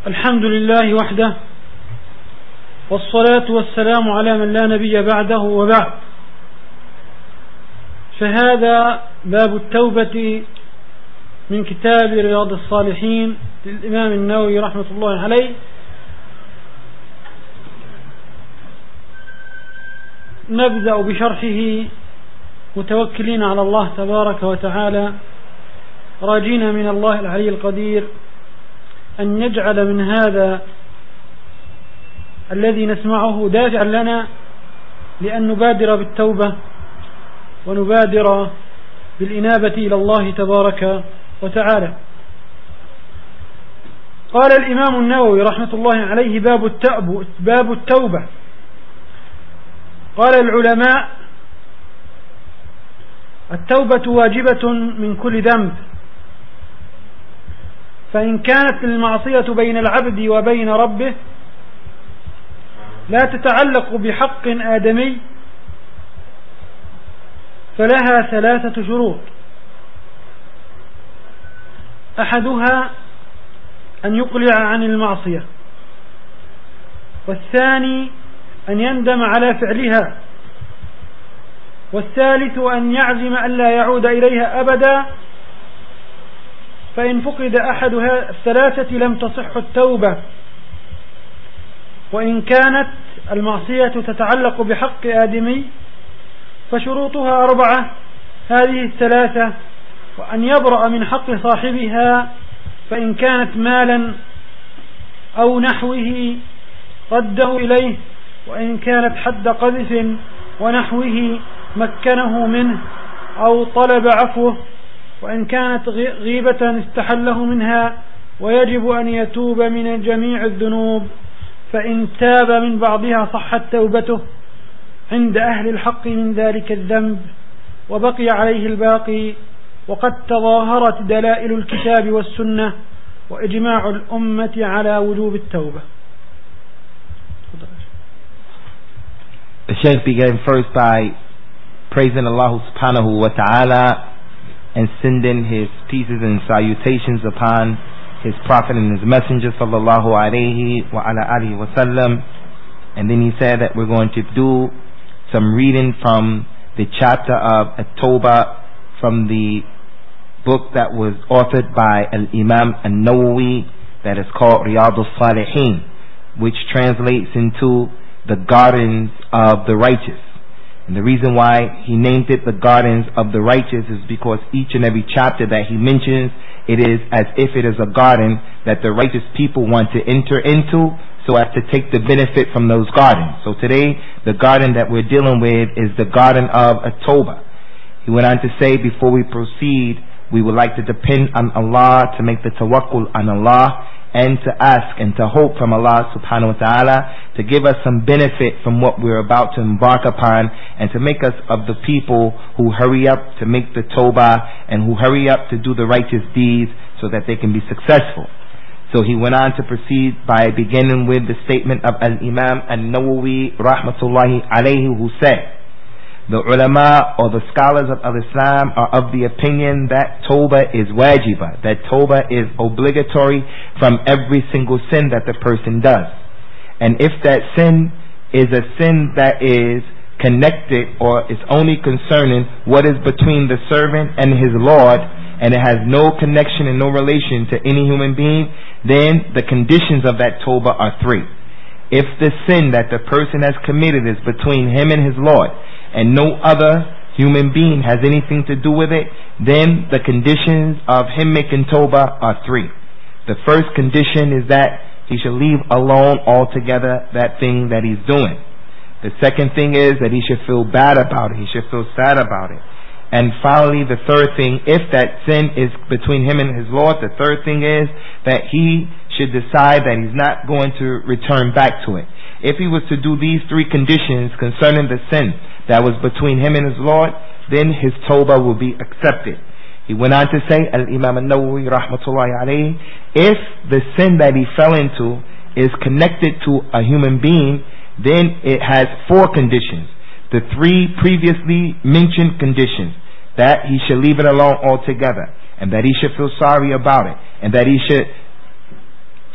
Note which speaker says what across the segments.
Speaker 1: الحمد لله وحده، والصلاة والسلام على من لا نبي بعده، وبعد. فهذا باب التوبة من كتاب رياض الصالحين للإمام النووي رحمة الله عليه. نبدأ بشرحه متوكلين على الله تبارك وتعالى، راجين من الله العلي القدير أن يجعل من هذا الذي نسمعه دافعا لنا لأن نبادر بالتوبة ونبادر بالإنابة إلى الله تبارك وتعالى. قال الإمام النووي رحمة الله عليه: باب التوبة. قال العلماء: التوبة واجبة من كل ذنب، فإن كانت المعصية بين العبد وبين ربه لا تتعلق بحق آدمي فلها 3 شروط: أحدها أن يقلع عن المعصية، والثاني أن يندم على فعلها، والثالث أن يعزم ألا يعود إليها أبدا، فإن فقد أحد الثلاثة لم تصح التوبة. وإن كانت المعصية تتعلق بحق آدمي فشروطها 4، هذه 3: وأن يبرأ من حق صاحبها، فإن كانت مالا أو نحوه رده إليه، وإن كانت حد قذف ونحوه مكنه منه أو طلب عفوه، وإن كانت غيبة استحله منها، ويجب أن يتوب من جميع الذنوب، فإن تاب من بعضها صحت توبته عند أهل الحق من ذلك الذنب، وبقي عليه الباقي. وقد تظاهرت دلائل الكتاب والسنة وإجماع الأمة على وجوب التوبة.
Speaker 2: The Shaykh began first by praising Allah subhanahu wa ta'ala and sending his peace and salutations upon his prophet and his messenger sallallahu alayhi wa ala alihi wa sallam. And then he said that we're going to do some reading from the chapter of At-Tawbah from the book that was authored by Al-Imam An-Nawawi, that is called Riyadh al-Salihin, which translates into the gardens of the righteous. And the reason why he named it the gardens of the righteous is because each and every chapter that he mentions, it is as if it is a garden that the righteous people want to enter into so as to take the benefit from those gardens. So today, the garden that we're dealing with is the garden of At-Tawbah. He went on to say, before we proceed, we would like to depend on Allah, to make the tawakkul on Allah, and to ask and to hope from Allah subhanahu wa ta'ala to give us some benefit from what we're about to embark upon, and to make us of the people who hurry up to make the tawbah and who hurry up to do the righteous deeds so that they can be successful. So he went on to proceed by beginning with the statement of Al-Imam An-Nawawi rahmatullahi alayhi, who said, the ulama or the scholars of Islam are of the opinion that tawbah is wajibah, that tawbah is obligatory from every single sin that the person does. And if that sin is a sin that is connected or is only concerning what is between the servant and his Lord, and it has no connection and no relation to any human being, then the conditions of that tawbah are 3. If the sin that the person has committed is between him and his Lord, and no other human being has anything to do with it, then the conditions of him making tawbah are 3. The first condition is that he should leave alone altogether that thing that he's doing. The second thing is that he should feel bad about it, he should feel sad about it. And finally, the third thing, if that sin is between him and his Lord, the third thing is that he should decide that he's not going to return back to it. If he was to do these 3 conditions concerning the sin that was between him and his Lord, then his tawbah will be accepted. He went on to say, Al-Imam An-Nawawi rahmatullahi alayhi, if the sin that he fell into is connected to a human being, then it has 4 conditions. The 3 previously mentioned conditions: that he should leave it alone altogether, and that he should feel sorry about it, and that he should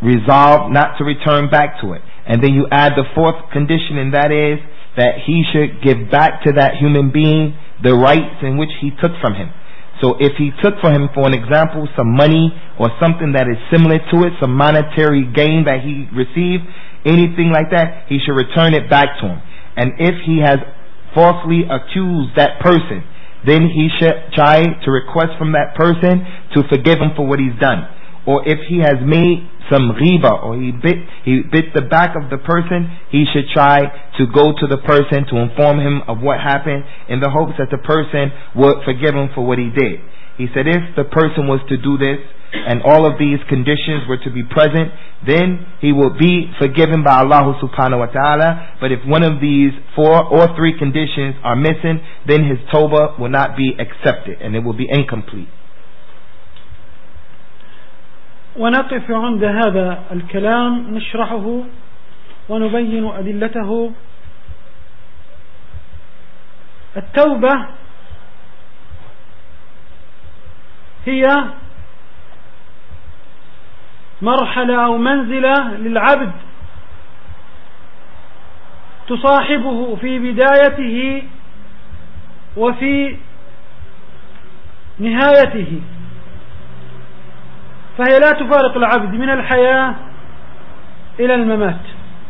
Speaker 2: resolve not to return back to it. And then you add the fourth condition, and that is that he should give back to that human being the rights in which he took from him. So if he took for him, for an example, some money or something that is similar to it, some monetary gain that he received, anything like that, he should return it back to him. And if he has falsely accused that person, then he should try to request from that person to forgive him for what he's done. Or if he has made some ghiba, or he bit the back of the person, he should try to go to the person to inform him of what happened, in the hopes that the person would forgive him for what he did. He said if the person was to do this, and all of these conditions were to be present, then he will be forgiven by Allah subhanahu wa ta'ala. But if one of these 4 or 3 conditions are missing, then his tawbah will not be accepted, and it will be incomplete.
Speaker 1: ونقف عند هذا الكلام نشرحه ونبين أدلته. التوبة هي مرحلة أو منزلة للعبد تصاحبه في بدايته وفي نهايته، فهي لا تفارق العبد من الحياة إلى الممات.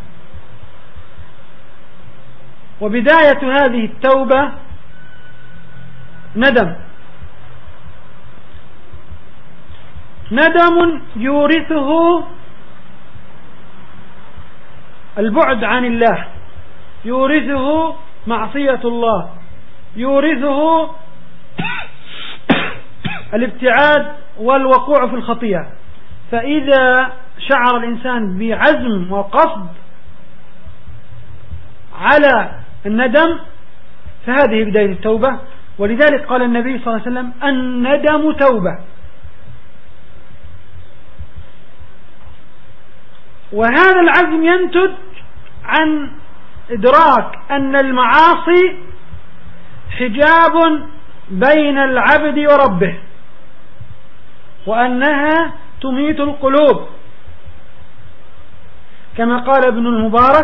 Speaker 1: وبداية هذه التوبة ندم يورثه البعد عن الله، يورثه معصية الله، يورثه الابتعاد والوقوع في الخطيئة. فإذا شعر الإنسان بعزم وقصد على الندم فهذه بداية التوبة. ولذلك قال النبي صلى الله عليه وسلم الندم توبة. وهذا العزم ينتج عن إدراك أن المعاصي حجاب بين العبد وربه، وأنها تميت القلوب، كما قال ابن المبارك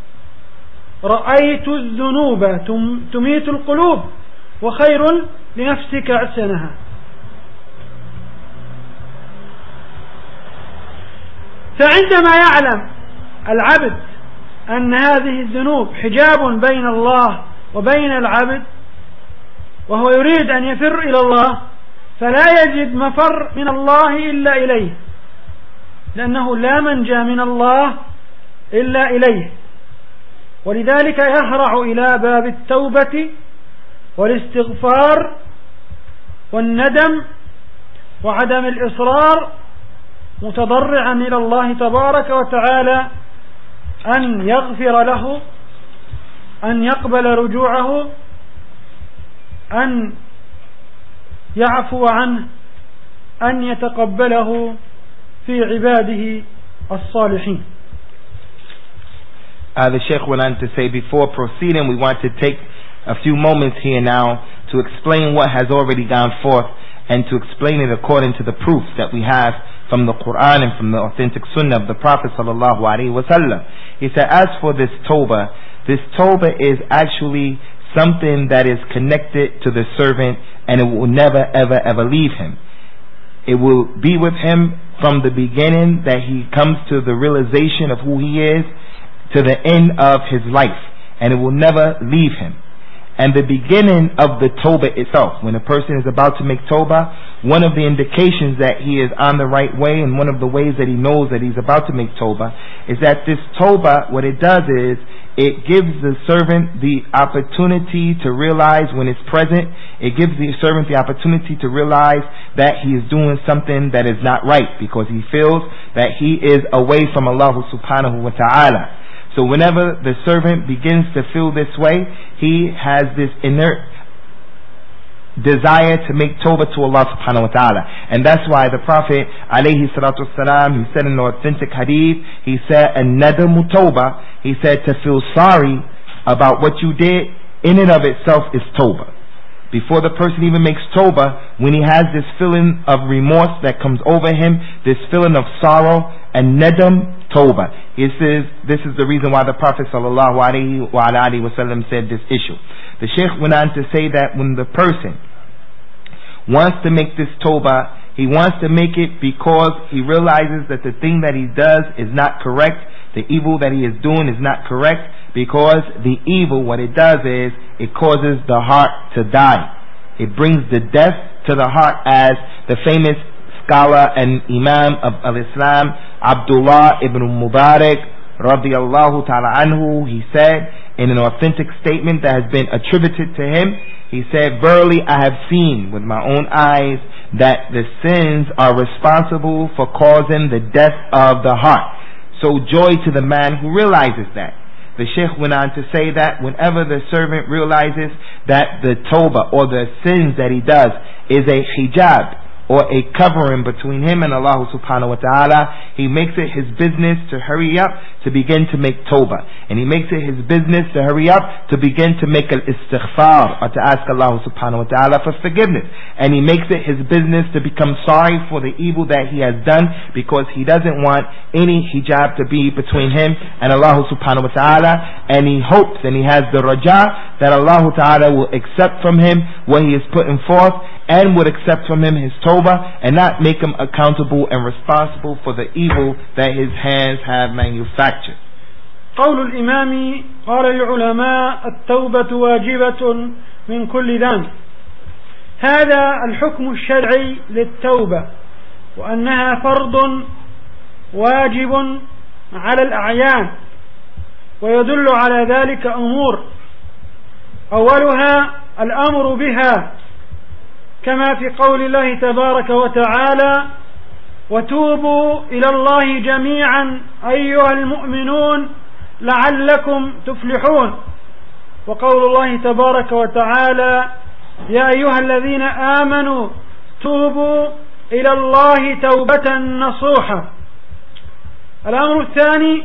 Speaker 1: رأيت الذنوب تميت القلوب وخير لنفسك عسنها. فعندما يعلم العبد أن هذه الذنوب حجاب بين الله وبين العبد، وهو يريد أن يفر إلى الله، فلا يجد مفر من الله إلا إليه، لأنه لا منجى من الله إلا إليه. ولذلك يهرع إلى باب التوبة والاستغفار والندم وعدم الإصرار، متضرعا إلى الله تبارك وتعالى أن يغفر له، أن يقبل رجوعه، أن يعفو عنه، أن يتقبله في عباده الصالحين.
Speaker 2: The Sheikh went on to say, before proceeding, we want to take a few moments here now to explain what has already gone forth, and to explain it according to the proofs that we have from the Quran and from the authentic Sunnah of the Prophet sallallahu alaihi wasallam. He said, as for this tawbah is actually something that is connected to the servant, and it will never ever leave him. It will be with him from the beginning that he comes to the realization of who he is, to the end of his life, and it will never leave him. And the beginning of the tawbah itself, when a person is about to make tawbah, one of the indications that he is on the right way, and one of the ways that he knows that he's about to make tawbah, is that this tawbah, what it does is, it gives the servant the opportunity to realize when it's present, it gives the servant the opportunity to realize that he is doing something that is not right, because he feels that he is away from Allah subhanahu wa ta'ala. So whenever the servant begins to feel this way, he has this inert desire to make tawbah to Allah subhanahu wa ta'ala. And that's why the Prophet alayhi salatu wasalam, he said in the authentic hadith, he said, an-nadamu tawbah, he said to feel sorry about what you did, in and of itself is tawbah. Before the person even makes tawbah, when he has this feeling of remorse that comes over him, this feeling of sorrow and nadam, tawbah. This is the reason why the Prophet sallallahu alaihi wasallam said this issue. The Shaykh went on to say that when the person wants to make this tawbah, he wants to make it because he realizes that the thing that he does is not correct, the evil that he is doing is not correct, because the evil, what it does is, it causes the heart to die. It brings the death to the heart, as the famous scholar and Imam of Al-Islam, Abdullah ibn Mubarak, radiyallahu ta'ala anhu, he said, in an authentic statement that has been attributed to him, he said, "Verily I have seen with my own eyes that the sins are responsible for causing the death of the heart. So joy to the man who realizes that." The Shaykh went on to say that whenever the servant realizes that the tawbah or the sins that he does is a hijab or a covering between him and Allah subhanahu wa ta'ala, he makes it his business to hurry up to begin to make tawbah. And he makes it his business to hurry up to begin to make al-istighfar, or to ask Allah subhanahu wa ta'ala for forgiveness. And he makes it his business to become sorry for the evil that he has done, because he doesn't want any hijab to be between him and Allah subhanahu wa ta'ala. And he hopes and he has the raja that Allah ta'ala will accept from him what he is putting forth, and would accept from him his tawbah, and not make him accountable and responsible for the evil that his hands have manufactured.
Speaker 1: قول الإمام: قال العلماء التوبة واجبة من كل ذنب. هذا الحكم الشرعي للتوبة، وأنها فرض واجب على الأعيان، ويدل على ذلك أمور: أولها الأمر بها، كما في قول الله تبارك وتعالى: وتوبوا إلى الله جميعا أيها المؤمنون لعلكم تفلحون. وقول الله تبارك وتعالى: يا أيها الذين آمنوا توبوا إلى الله توبة نصوحا. الأمر الثاني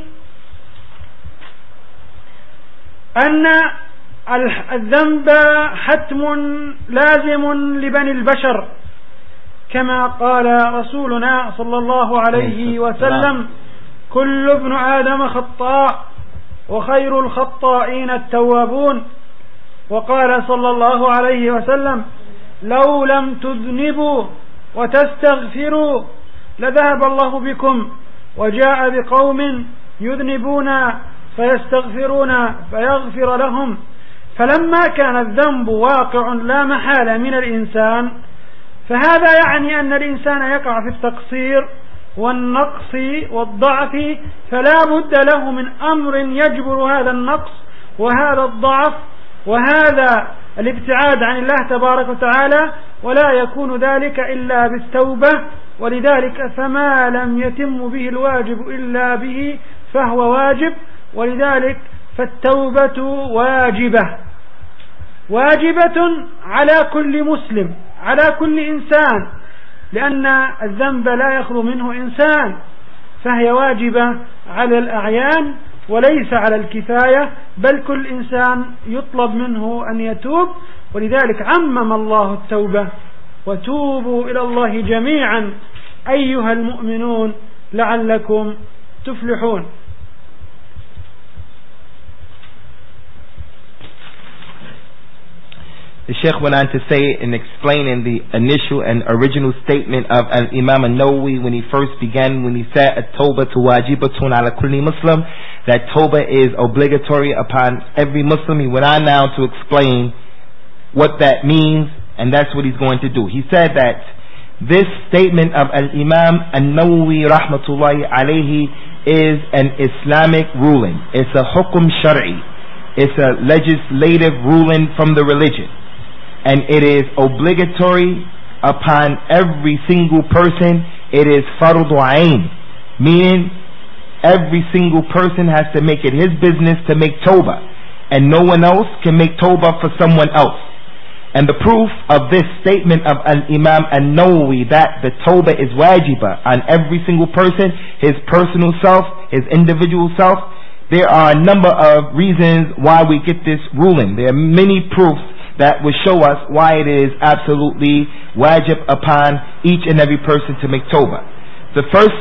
Speaker 1: أن الذنب حتم لازم لبني البشر، كما قال رسولنا صلى الله عليه وسلم: كل ابن آدم خطاء وخير الخطائين التوابون. وقال صلى الله عليه وسلم: لو لم تذنبوا وتستغفروا لذهب الله بكم، وجاء بقوم يذنبون فيستغفرون فيغفر لهم. فلما كان الذنب واقع لا محالة من الإنسان، فهذا يعني أن الإنسان يقع في التقصير والنقص والضعف، فلا بد له من أمر يجبر هذا النقص وهذا الضعف وهذا الابتعاد عن الله تبارك وتعالى، ولا يكون ذلك إلا بالتوبة. ولذلك فما لم يتم به الواجب إلا به فهو واجب، ولذلك فالتوبة واجبة على كل مسلم، على كل إنسان، لأن الذنب لا يخلو منه إنسان، فهي واجبة على الأعيان وليس على الكفاية، بل كل إنسان يطلب منه أن يتوب. ولذلك عمم الله التوبة: وتوبوا إلى الله جميعا أيها المؤمنون لعلكم تفلحون.
Speaker 2: The Shaykh went on to say in explaining the initial and original statement of Imam al-Nawawi when he first began, when he said at-tawbah wajibatun ala kulli Muslim, that tawbah is obligatory upon every Muslim. He went on now to explain what that means, and that's what he's going to do. He said that this statement of al-Imam al-Nawawi rahmatullahi alayhi is an Islamic ruling. It's a hukum shar'i. It's a legislative ruling from the religion. And it is obligatory upon every single person. It is fardu ayn, meaning every single person has to make it his business to make tawbah, and no one else can make tawbah for someone else. And the proof of this statement of Imam al-Nawawi that the tawbah is wajibah on every single person, his personal self, his individual self, there are a number of reasons why we get this ruling. There are many proofs that will show us why it is absolutely wajib upon each and every person to make tawbah. The first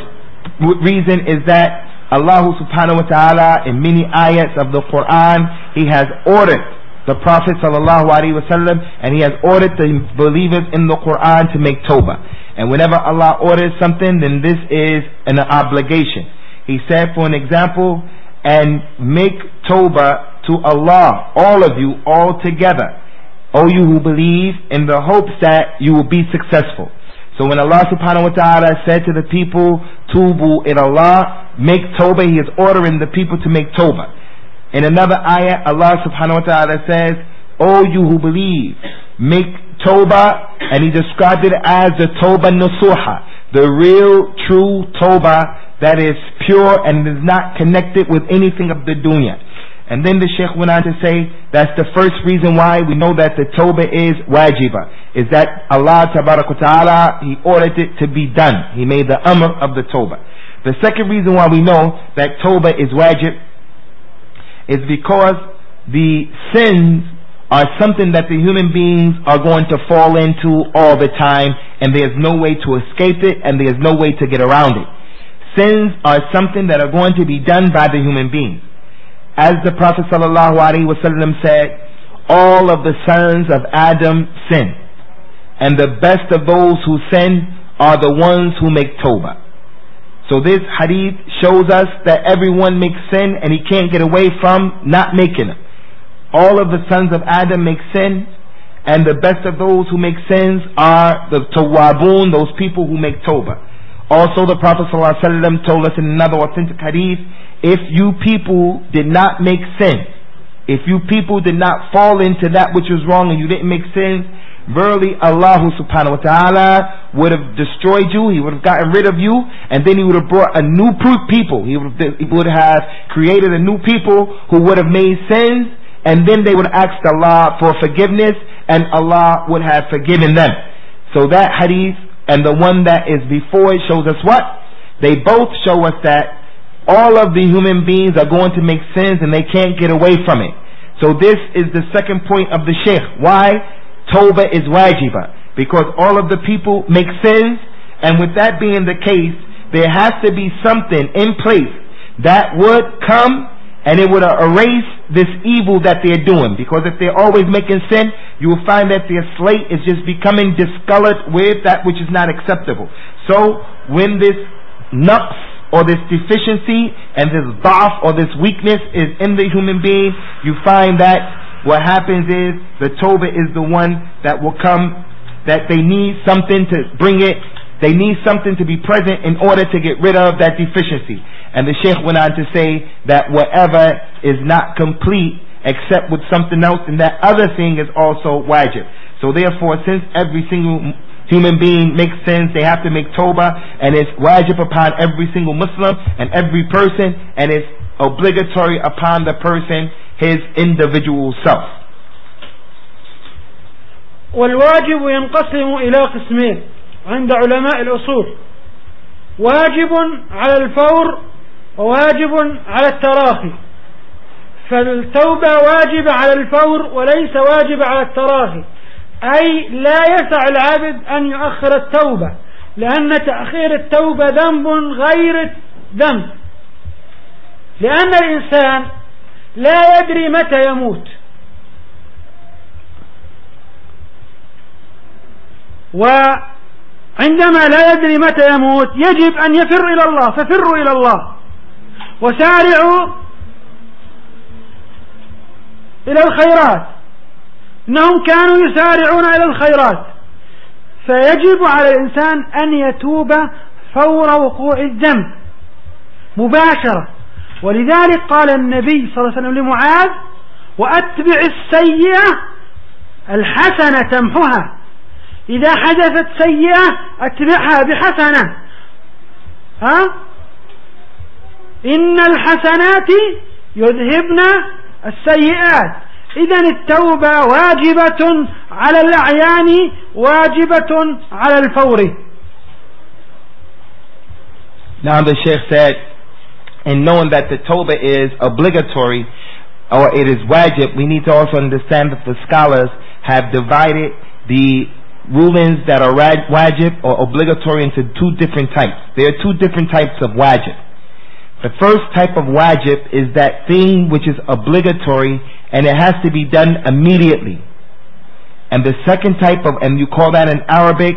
Speaker 2: reason is that Allah subhanahu wa ta'ala in many ayats of the Quran, He has ordered the Prophet sallallahu alaihi wasallam, and He has ordered the believers in the Quran to make tawbah. And whenever Allah orders something, then this is an obligation. He said, for an example, and make tawbah to Allah, all of you, all together, O you who believe, in the hopes that you will be successful. So when Allah subhanahu wa ta'ala said to the people, Tubu ila Allah, make tawbah, He is ordering the people to make tawbah. In another ayah, Allah subhanahu wa ta'ala says, O you who believe, make tawbah, and He described it as the tawbah nasuha, the real true tawbah that is pure and is not connected with anything of the dunya. And then the Shaykh went on to say, that's the first reason why we know that the tawbah is wajibah, is that Allah ta'ala, He ordered it to be done. He made the amr of the tawbah. The second reason why we know that tawbah is wajib is because the sins are something that the human beings are going to fall into all the time, and there's no way to escape it, and there's no way to get around it. Sins are something that are going to be done by the human beings. As the Prophet sallallahu alaihi wasallam said, all of the sons of Adam sin, and the best of those who sin are the ones who make tawbah. So this hadith shows us that everyone makes sin, and he can't get away from not making it. All of the sons of Adam make sin, and the best of those who make sins are the tawwabun, those people who make tawbah. Also the Prophet ﷺ told us in another authentic hadith, if you people did not make sin, if you people did not fall into that which was wrong and you didn't make sin, verily Allah subhanahu wa ta'ala would have destroyed you, He would have gotten rid of you, and then He would have brought a new people. He would have created a new people who would have made sins, and then they would have asked Allah for forgiveness, and Allah would have forgiven them. So that hadith and the one that is before it shows us what? They both show us that all of the human beings are going to make sins and they can't get away from it. So this is the second point of the Shaykh. Why? Tawbah is wajibah. Because all of the people make sins, and with that being the case, there has to be something in place that would come and it would erase this evil that they're doing. Because if they're always making sin, you will find that their slate is just becoming discolored with that which is not acceptable. So when this naqs or this deficiency and this da'af or this weakness is in the human being, you find that what happens is the tawbah is the one that will come, that they need something to bring it, they need something to be present in order to get rid of that deficiency. And the Shaykh went on to say that whatever is not complete except with something else, and that other thing is also wajib. So therefore, since every single human being makes sins, they have to make tawbah, and it's wajib upon every single Muslim and every person, and it's obligatory upon the person, his individual self.
Speaker 1: والواجب ينقسم إلى قسمين عند علماء الأصول: واجب على الفور وواجب على التراخي. فالتوبة واجب على الفور وليس واجب على التراخي، أي لا يسع العبد أن يؤخر التوبة، لأن تأخير التوبة ذنب غير ذنب، لأن الإنسان لا يدري متى يموت، وعندما لا يدري متى يموت يجب أن يفر إلى الله، ففروا إلى الله وسارعوا إلى الخيرات، إنهم كانوا يسارعون إلى الخيرات. فيجب على الإنسان أن يتوب فور وقوع الذنب مباشرة. ولذلك قال النبي صلى الله عليه وسلم لمعاذ: وأتبع السيئة الحسنة تمحها. إذا حدثت سيئة أتبعها بحسنة. إن الحسنات يذهبن السيئات. إذن التوبة واجبة على الأعيان، واجبة على الفور.
Speaker 2: Now the Shaykh said, in knowing that the tawbah is obligatory or it is wajib, we need to also understand that the scholars have divided the rulings that are wajib or obligatory into two different types. There are two different types of wajib. The first type of wajib is that thing which is obligatory and it has to be done immediately. And the second type of, and you call that in Arabic,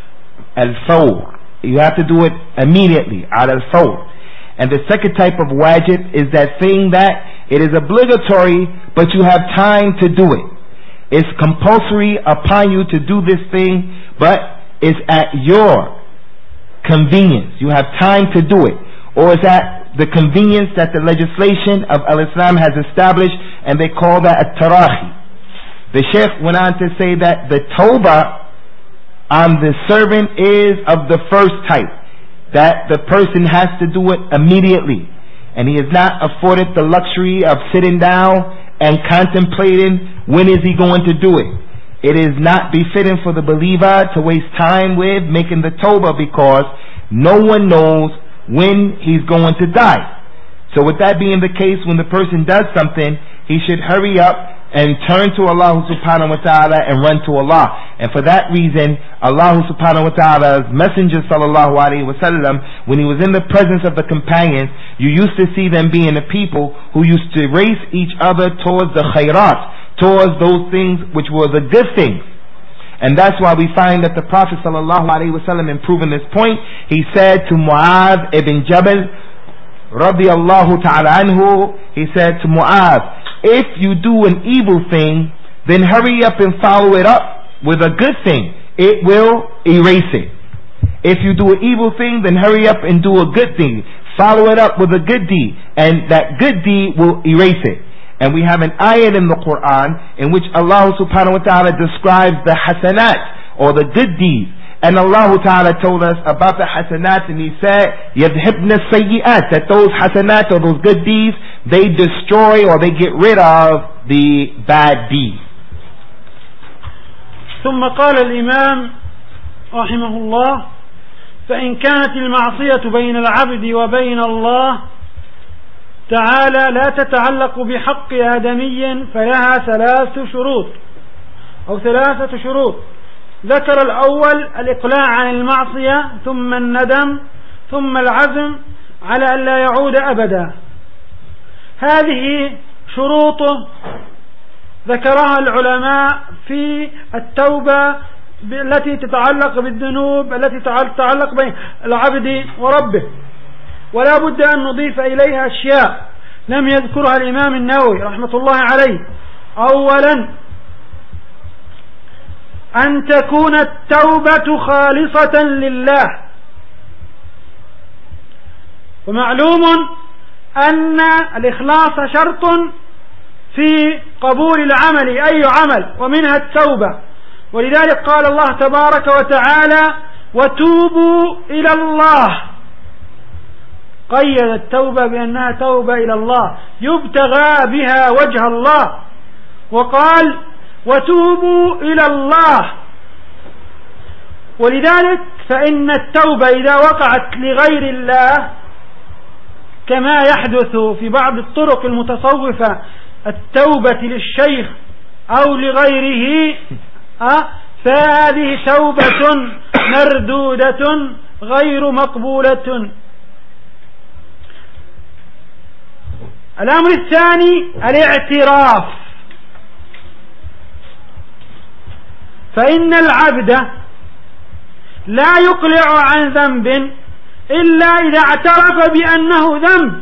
Speaker 2: al-fawr. You have to do it immediately, al-fawr. And the second type of wajib is that thing that it is obligatory, but you have time to do it. It's compulsory upon you to do this thing, but it's at your convenience. You have time to do it. Or it's at the convenience that the legislation of al-Islam has established, and they call that at-tarahi. The Shaykh went on to say that the tawbah on the servant is of the first type, that the person has to do it immediately, and he is not afforded the luxury of sitting down and contemplating when is he going to do it. It is not befitting for the believer to waste time with making the tawbah, because no one knows when he's going to die. So with that being the case, when the person does something, he should hurry up and turn to Allah subhanahu wa ta'ala and run to Allah. And for that reason, Allah subhanahu wa ta'ala's messenger sallallahu alayhi wa sallam, when he was in the presence of the companions, you used to see them being the people who used to race each other towards the khairat, towards those things which were the good things. And that's why we find that the Prophet sallallahu alayhi wa sallam, in proving this point, he said to Mu'adh ibn Jabal radiyallahu ta'ala anhu, he said to Mu'adh, if you do an evil thing, then hurry up and follow it up with a good thing. It will erase it. If you do an evil thing, then hurry up and do a good thing. Follow it up with a good deed, and that good deed will erase it. And we have an ayat in the Quran in which Allah subhanahu wa ta'ala describes the hasanat, or the good deeds. And Allah ta'ala told us about the hasanat, and He said, يَذْهِبْنَ السَّيِّئَاتِ, that those hasanat, or those good deeds, they destroy or they get rid of the bad deeds.
Speaker 1: ثم قال الإمام رحمه الله: فإن كانت المعصية بين العبد وبين الله تعالى لا تتعلق بحق آدمي فلها ثلاثة شروط. ذكر الأول الإقلاع عن المعصية، ثم الندم، ثم العزم على أن لا يعود أبدا. هذه شروط ذكرها العلماء في التوبة التي تتعلق بالذنوب التي تتعلق بين العبد وربه، ولا بد أن نضيف إليها أشياء لم يذكرها الإمام النووي رحمة الله عليه. أولا، أن تكون التوبة خالصة لله، ومعلوم أن الإخلاص شرط في قبول العمل، أي عمل، ومنها التوبة. ولذلك قال الله تبارك وتعالى: وتوبوا إلى الله. قيد التوبة بأنها توبة إلى الله يبتغى بها وجه الله، وقال: وتوبوا إلى الله. ولذلك فإن التوبة إذا وقعت لغير الله، كما يحدث في بعض الطرق المتصوفة، التوبة للشيخ أو لغيره، فهذه توبة مردودة غير مقبولة. الأمر الثاني الاعتراف، فإن العبد لا يقلع عن ذنب إلا إذا اعترف بأنه ذنب.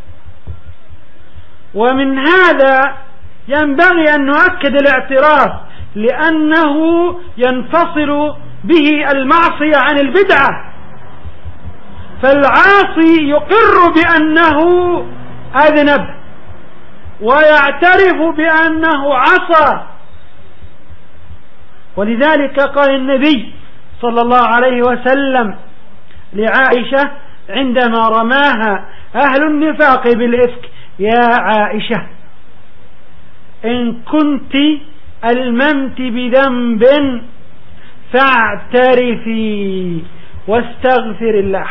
Speaker 1: ومن هذا ينبغي أن نؤكد الاعتراف، لأنه ينفصل به المعصية عن البدعة. فالعاصي يقر بأنه أذنب ويعترف بأنه عصى. ولذلك قال النبي صلى الله عليه وسلم لعائشة عندما رماها أهل النفاق بالإفك: يا عائشة، إن كنت ألممت بذنب فاعترفي واستغفر الله.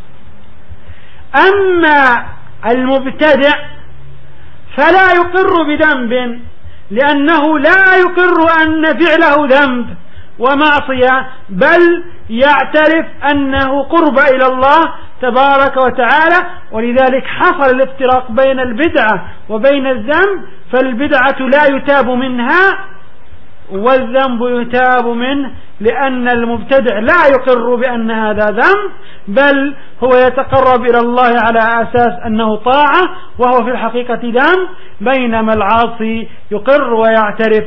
Speaker 1: أما المبتدع فلا يقر بذنب، لأنه لا يقر أن فعله ذنب، ومعصية، بل يعترف أنه قرب إلى الله تبارك وتعالى. ولذلك حصل الافتراق بين البدعة وبين الذنب، فالبدعة لا يتاب منها والذنب يتاب منه، لأن المبتدع لا يقر بأن هذا ذنب، بل هو يتقرب إلى الله على أساس أنه طاعة وهو في الحقيقة ذنب، بينما العاصي يقر ويعترف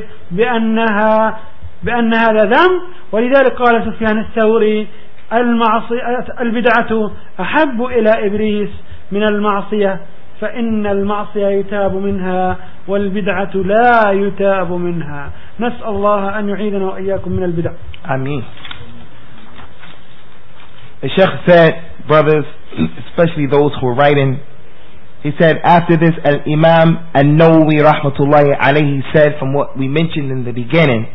Speaker 1: بأن هذا ذنب. ولذلك قال سفيان الثوري: البدعة أحب إلى إبليس من المعصية، فإن المعصية يتاب منها والبدعة لا يتاب منها. نسأل الله أن يعيدنا وإياكم من البدع.
Speaker 2: Ameen. The Sheikh said, brothers, especially those who are writing, he said, after this, Al-Imam An-Nawawi rahmatullahi alayhi said, from what we mentioned in the beginning,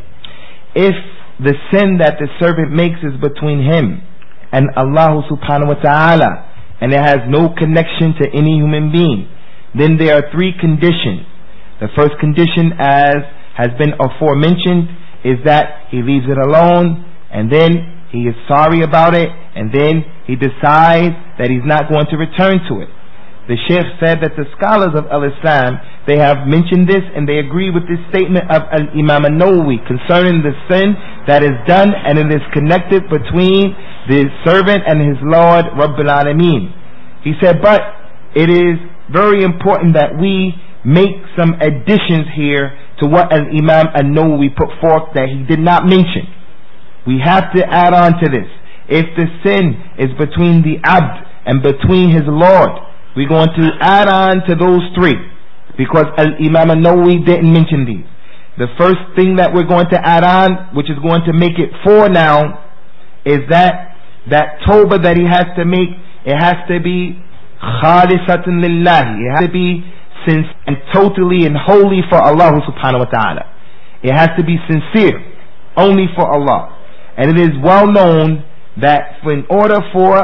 Speaker 2: if the sin that the servant makes is between him and Allah subhanahu wa ta'ala, and it has no connection to any human being, then there are three conditions. The first condition, as has been aforementioned, is that he leaves it alone, and then he is sorry about it, and then he decides that he's not going to return to it. The Sheikh said that the scholars of Al-Islam, they have mentioned this and they agree with this statement of Al-Imam An-Nawawi concerning the sin that is done and it is connected between the servant and his Lord Rabbil Alameen. He said, but it is very important that we make some additions here to what Al-Imam An-Nawawi put forth that he did not mention. We have to add on to this. If the sin is between the Abd and between his Lord, we're going to add on to those three, because Al-Imam An-Nawawi didn't mention these. The first thing that we're going to add on, which is going to make it four now, is that tawbah that he has to make, it has to be khalisatan lillahi. It has to be sincere and totally and wholly for Allah subhanahu wa ta'ala. It has to be sincere, only for Allah. And it is well known that in order for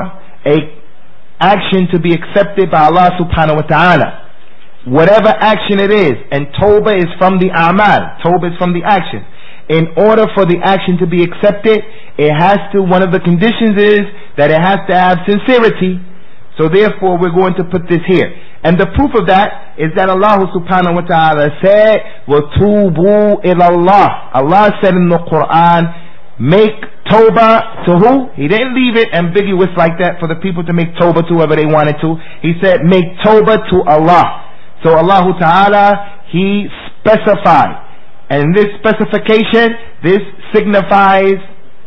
Speaker 2: a action to be accepted by Allah subhanahu wa ta'ala, whatever action it is, and tawbah is from the a'mal, tawbah is from the action. In order for the action to be accepted, it has to, one of the conditions is that it has to have sincerity. So therefore we're going to put this here. And the proof of that is that Allah subhanahu wa ta'ala said, وَتُوبُوا إِلَى اللَّهِ. Allah said in the Quran, make tawbah to who? He didn't leave it ambiguous like that for the people to make tawbah to whoever they wanted to. He said make tawbah to Allah. So Allah Ta'ala, He specified. And this specification, this signifies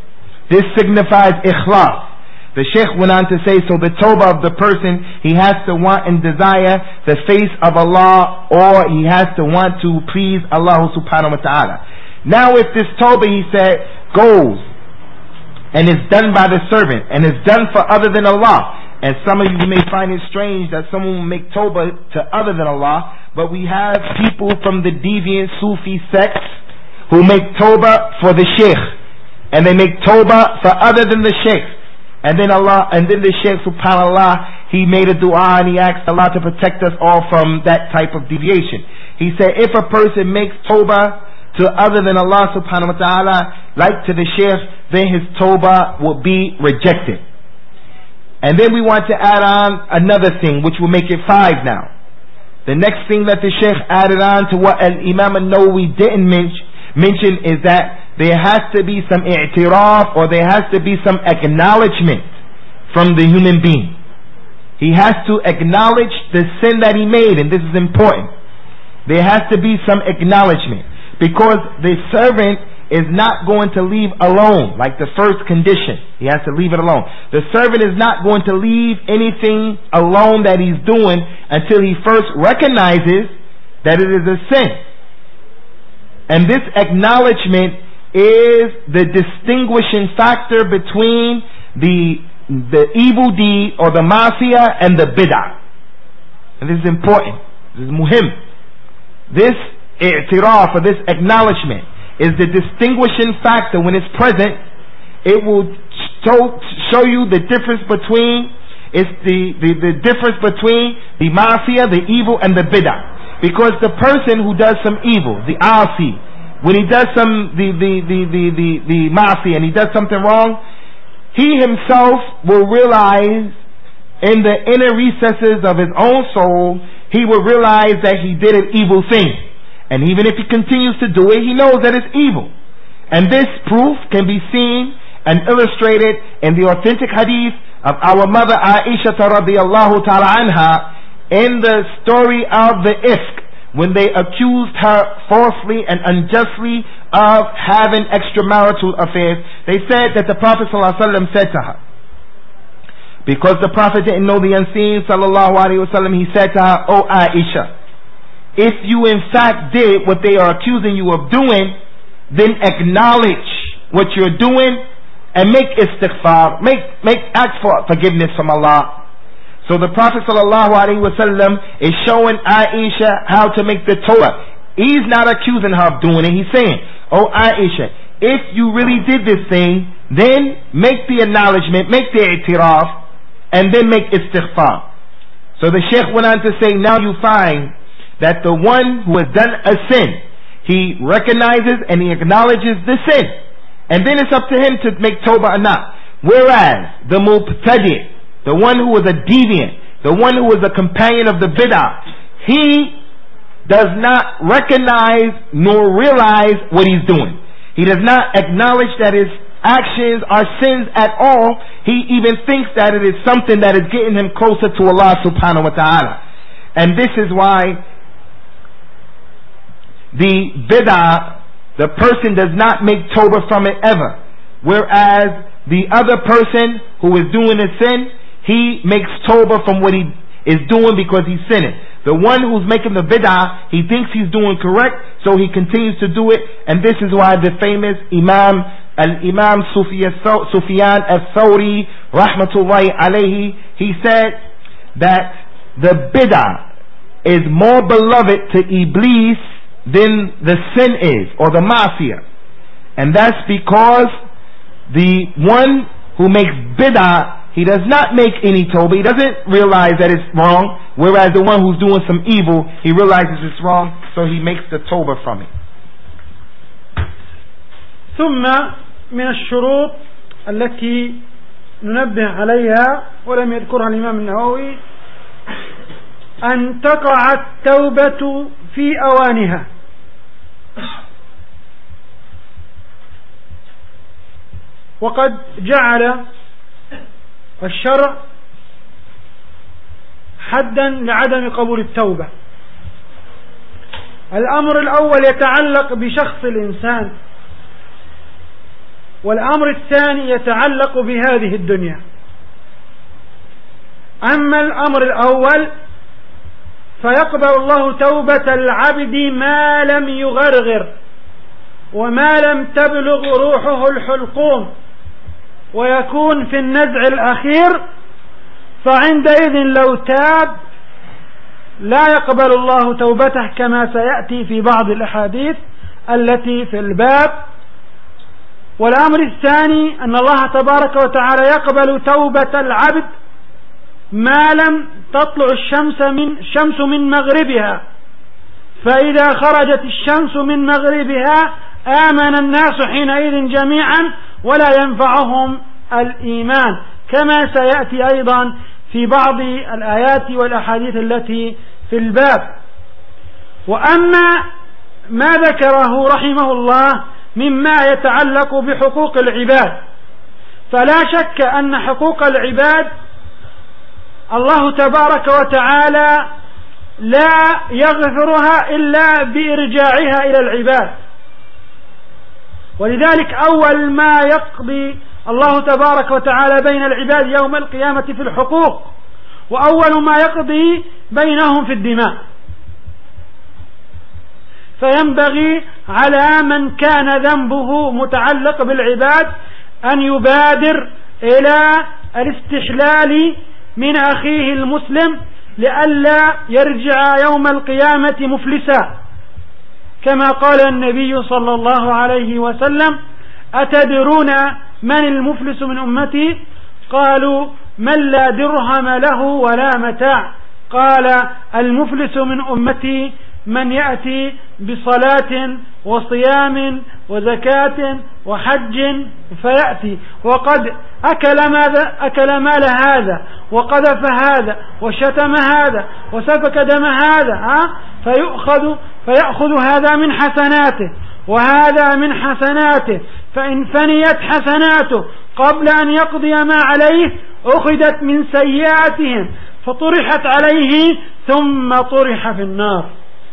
Speaker 2: ikhlas. The Shaykh went on to say, so the tawbah of the person, he has to want and desire the face of Allah, or he has to want to please Allah subhanahu wa ta'ala. Now if this tawbah, he said, goes and is done by the servant and is done for other than Allah, and some of you may find it strange that someone will make tawbah to other than Allah, but we have people from the deviant Sufi sects who make tawbah for the Shaykh, and they make tawbah for other than the Shaykh. And then the Shaykh, subhanallah, he made a dua and he asked Allah to protect us all from that type of deviation. He said, if a person makes tawbah to other than Allah subhanahu wa ta'ala, like to the Shaykh, then his tawbah will be rejected. And then we want to add on another thing, which will make it 5 now. The next thing that the Shaykh added on to what Imam An-Nawawi didn't mention is that there has to be some i'tiraf, or there has to be some acknowledgement from the human being. He has to acknowledge the sin that he made, and this is important. There has to be some acknowledgement, because the servant is not going to leave alone, like the first condition. He has to leave it alone. The servant is not going to leave anything alone that he's doing until he first recognizes that it is a sin. And this acknowledgement is the distinguishing factor between the evil deed or the ma'asiyah and the bid'ah. And this is important. This is muhim. This i'tiraf, or this acknowledgement, is the distinguishing factor. When it's present, it will show you the difference between the difference between the ma'asiyah, the evil, and the bid'ah. Because the person who does some evil, the asi, when he does the ma'asi, and he does something wrong, he himself will realize in the inner recesses of his own soul, he will realize that he did an evil thing. And even if he continues to do it, he knows that it's evil. And this proof can be seen and illustrated in the authentic hadith of our mother Aisha radiyallahu ta'ala anha, in the story of the ifk, when they accused her falsely and unjustly of having extramarital affairs. They said that the Prophet ﷺ said to her, because the Prophet didn't know the unseen sallallahu alaihi wasallam, he said to her, "O Aisha, if you in fact did what they are accusing you of doing, then acknowledge what you're doing and make istighfar, ask for forgiveness from Allah." So the Prophet sallallahu alaihi wasallam is showing Aisha how to make the tawbah. He's not accusing her of doing it. He's saying, "Oh Aisha, if you really did this thing, then make the acknowledgement, make the i'tiraf, and then make istighfar." So the Shaykh went on to say, now you find that the one who has done a sin, he recognizes and he acknowledges the sin, and then it's up to him to make tawbah or not. Whereas the mubtadi', the one who was a deviant, the one who was a companion of the bid'ah, he does not recognize nor realize what he's doing. He does not acknowledge that his actions are sins at all. He even thinks that it is something that is getting him closer to Allah subhanahu wa ta'ala. And this is why the bid'ah, the person does not make tawbah from it ever. Whereas the other person who is doing a sin, he makes tawbah from what he is doing because he's sinning. The one who's making the bid'ah, he thinks he's doing correct, so he continues to do it. And this is why the famous Imam Sufyan al-Thawri rahmatullahi alayhi, he said that the bid'ah is more beloved to Iblis than the sin is, or the ma'asiyah. And that's because the one who makes bid'ah, he does not make any tawbah. He doesn't realize that it's wrong. Whereas the one who's doing some evil, he realizes it's wrong, so he makes the tawbah from it.
Speaker 1: ثم من الشروط التي ننبه عليها ولم يذكرها الإمام النووي أن تقع التوبة في أوانها. وقد جعل الشرع حدا لعدم قبول التوبة. الأمر الأول يتعلق بشخص الإنسان، والأمر الثاني يتعلق بهذه الدنيا. أما الأمر الأول فيقبل الله توبة العبد ما لم يغرغر وما لم تبلغ روحه الحلقوم ويكون في النزع الأخير، فعندئذ لو تاب لا يقبل الله توبته كما سيأتي في بعض الأحاديث التي في الباب. والأمر الثاني أن الله تبارك وتعالى يقبل توبة العبد ما لم تطلع الشمس من مغربها، فإذا خرجت الشمس من مغربها آمن الناس حينئذ جميعا ولا ينفعهم الإيمان، كما سيأتي أيضا في بعض الآيات والأحاديث التي في الباب. وأما ما ذكره رحمه الله مما يتعلق بحقوق العباد، فلا شك أن حقوق العباد الله تبارك وتعالى لا يغفرها إلا بإرجاعها إلى العباد. ولذلك أول ما يقضي الله تبارك وتعالى بين العباد يوم القيامة في الحقوق، وأول ما يقضي بينهم في الدماء. فينبغي على من كان ذنبه متعلق بالعباد أن يبادر إلى الاستحلال من أخيه المسلم لئلا يرجع يوم القيامة مفلسا، كما قال النبي صلى الله عليه وسلم: أتدرون من المفلس من أمتي؟ قالوا: من لا درهم له ولا متاع. قال: المفلس من أمتي من يأتي بصلاة وصيام وزكاة وحج فيأتي وقد أكل مال هذا وقذف هذا وشتم هذا وسفك دم هذا، فيأخذ هذا من حسناته وهذا من حسناته، فإن فنيت حسناته قبل أن يقضي ما عليه أخذت من سيئاتهم فطرحت عليه ثم طرح في النار.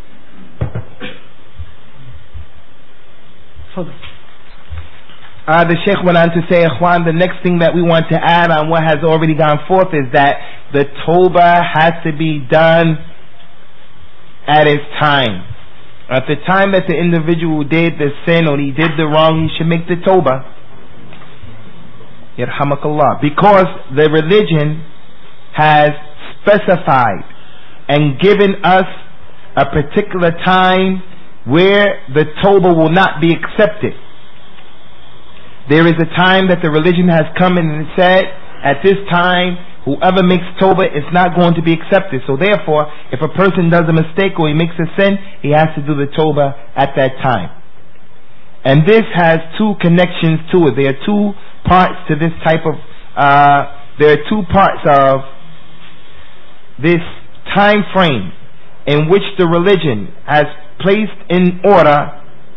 Speaker 2: The Sheikh went on to say, Ikhwan, the next thing that we want to add on what has already gone forth is that the tawbah has to be done at its time. At the time that the individual did the sin or he did the wrong, he should make the tawbah. Yarhamakallah. Because the religion has specified and given us a particular time where the tawbah will not be accepted. There is a time that the religion has come in and said, at this time, whoever makes tawbah is not going to be accepted. So therefore, if a person does a mistake or he makes a sin, he has to do the tawbah at that time. And this has two connections to it. There are two parts to this type of, there are two parts of this time frame in which the religion has placed in order.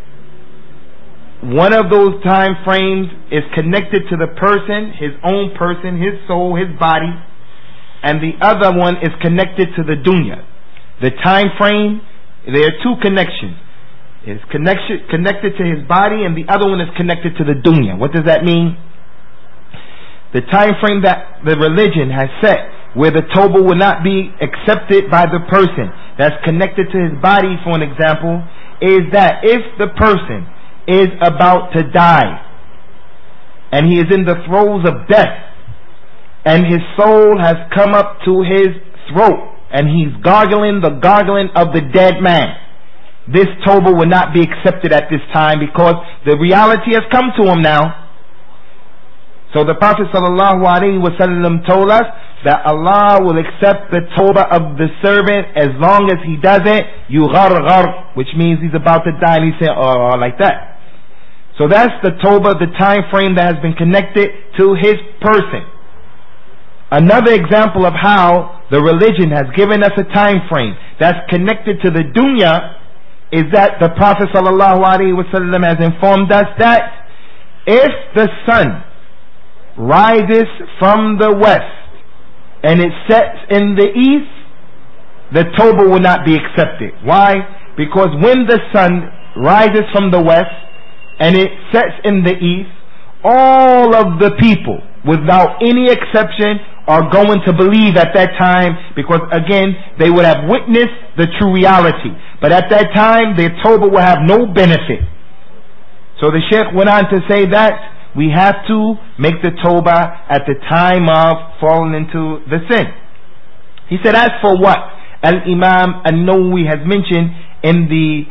Speaker 2: One of those time frames is connected to the person, his own person, his soul, his body, and the other one is connected to the dunya. The time frame, there are two connections. It's connected to his body, and the other one is connected to the dunya. What does that mean? The time frame that the religion has set where the tawbah will not be accepted by the person, that's connected to his body, for an example, is that if the person is about to die and he is in the throes of death and his soul has come up to his throat and he's gargling the gargling of the dead man, this tawbah will not be accepted at this time because the reality has come to him now. So the Prophet ﷺ told us that Allah will accept the tawbah of the servant as long as he doesn't yugharghar, which means he's about to die and he said, oh, like that. So that's the tawbah, the time frame that has been connected to his person. Another example of how the religion has given us a time frame that's connected to the dunya is that the Prophet ﷺ has informed us that if the sun rises from the west and it sets in the east, the tawbah will not be accepted. Why? Because when the sun rises from the west and it sets in the east, all of the people, without any exception, are going to believe at that time, because again, they would have witnessed the true reality. But at that time, their tawbah will have no benefit. So the Shaykh went on to say that we have to make the tawbah at the time of falling into the sin. He said, as for what Al-Imam An-Nawawi has mentioned in the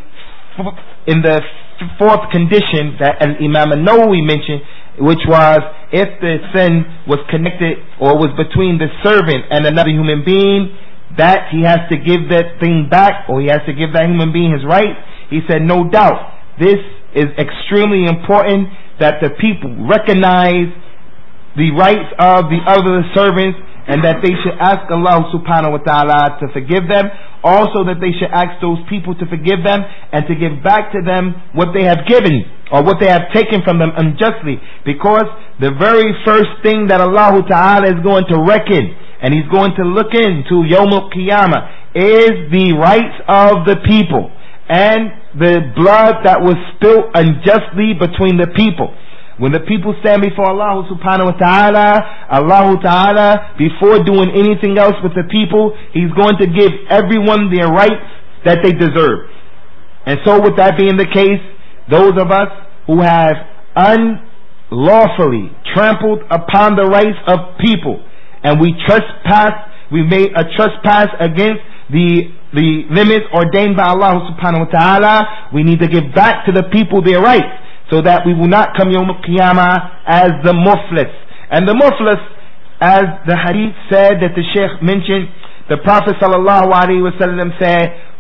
Speaker 2: fourth condition that Al-Imam An-Nawawi mentioned, which was if the sin was connected or was between the servant and another human being, that he has to give that thing back, or he has to give that human being his right. He said, no doubt, this is extremely important, that the people recognize the rights of the other servants, and that they should ask Allah subhanahu wa ta'ala to forgive them. Also that they should ask those people to forgive them and to give back to them what they have given or what they have taken from them unjustly. Because the very first thing that Allah ta'ala is going to reckon and He's going to look into Yawm al-Qiyamah is the rights of the people and the blood that was spilt unjustly between the people. When the people stand before Allah subhanahu wa ta'ala, Allah ta'ala, before doing anything else with the people, He's going to give everyone their rights that they deserve. And so with that being the case, those of us who have unlawfully trampled upon the rights of people, and we made a trespass against the limits ordained by Allah subhanahu wa ta'ala, we need to give back to the people their rights, so that we will not come Yawm al-Qiyamah as the muflis. And the muflis, as the hadith said that the Shaykh mentioned, the Prophet sallallahu alaihi wasallam said,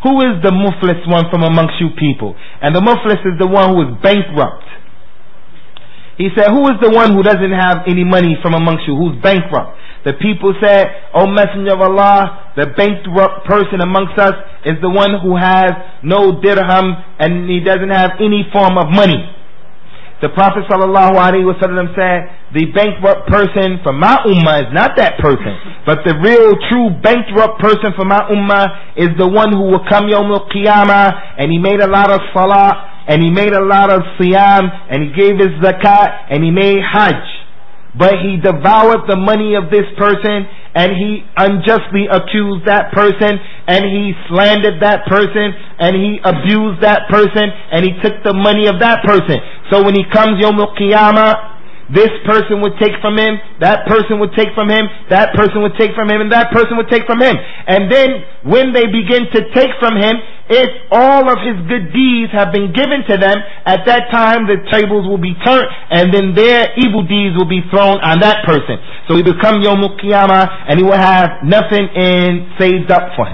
Speaker 2: who is the muflis one from amongst you people? And the muflis is the one who is bankrupt. He said, who is the one who doesn't have any money from amongst you, who's bankrupt? The people said, O Messenger of Allah, the bankrupt person amongst us is the one who has no dirham and he doesn't have any form of money. The Prophet ﷺ said, the bankrupt person from my ummah is not that person, but the real true bankrupt person from my ummah is the one who will come Yawm al-Qiyamah and he made a lot of salah and he made a lot of siyam and he gave his zakat and he made hajj, but he devoured the money of this person and he unjustly accused that person and he slandered that person and he abused that person and he took the money of that person. So when he comes Yawm al-Qiyamah, this person would take from him, that person would take from him, that person would take from him, and that person would take from him. And then when they begin to take from him, if all of his good deeds have been given to them, at that time the tables will be turned and then their evil deeds will be thrown on that person. So he become Yawm al-Qiyamah and he will have nothing saved up for him.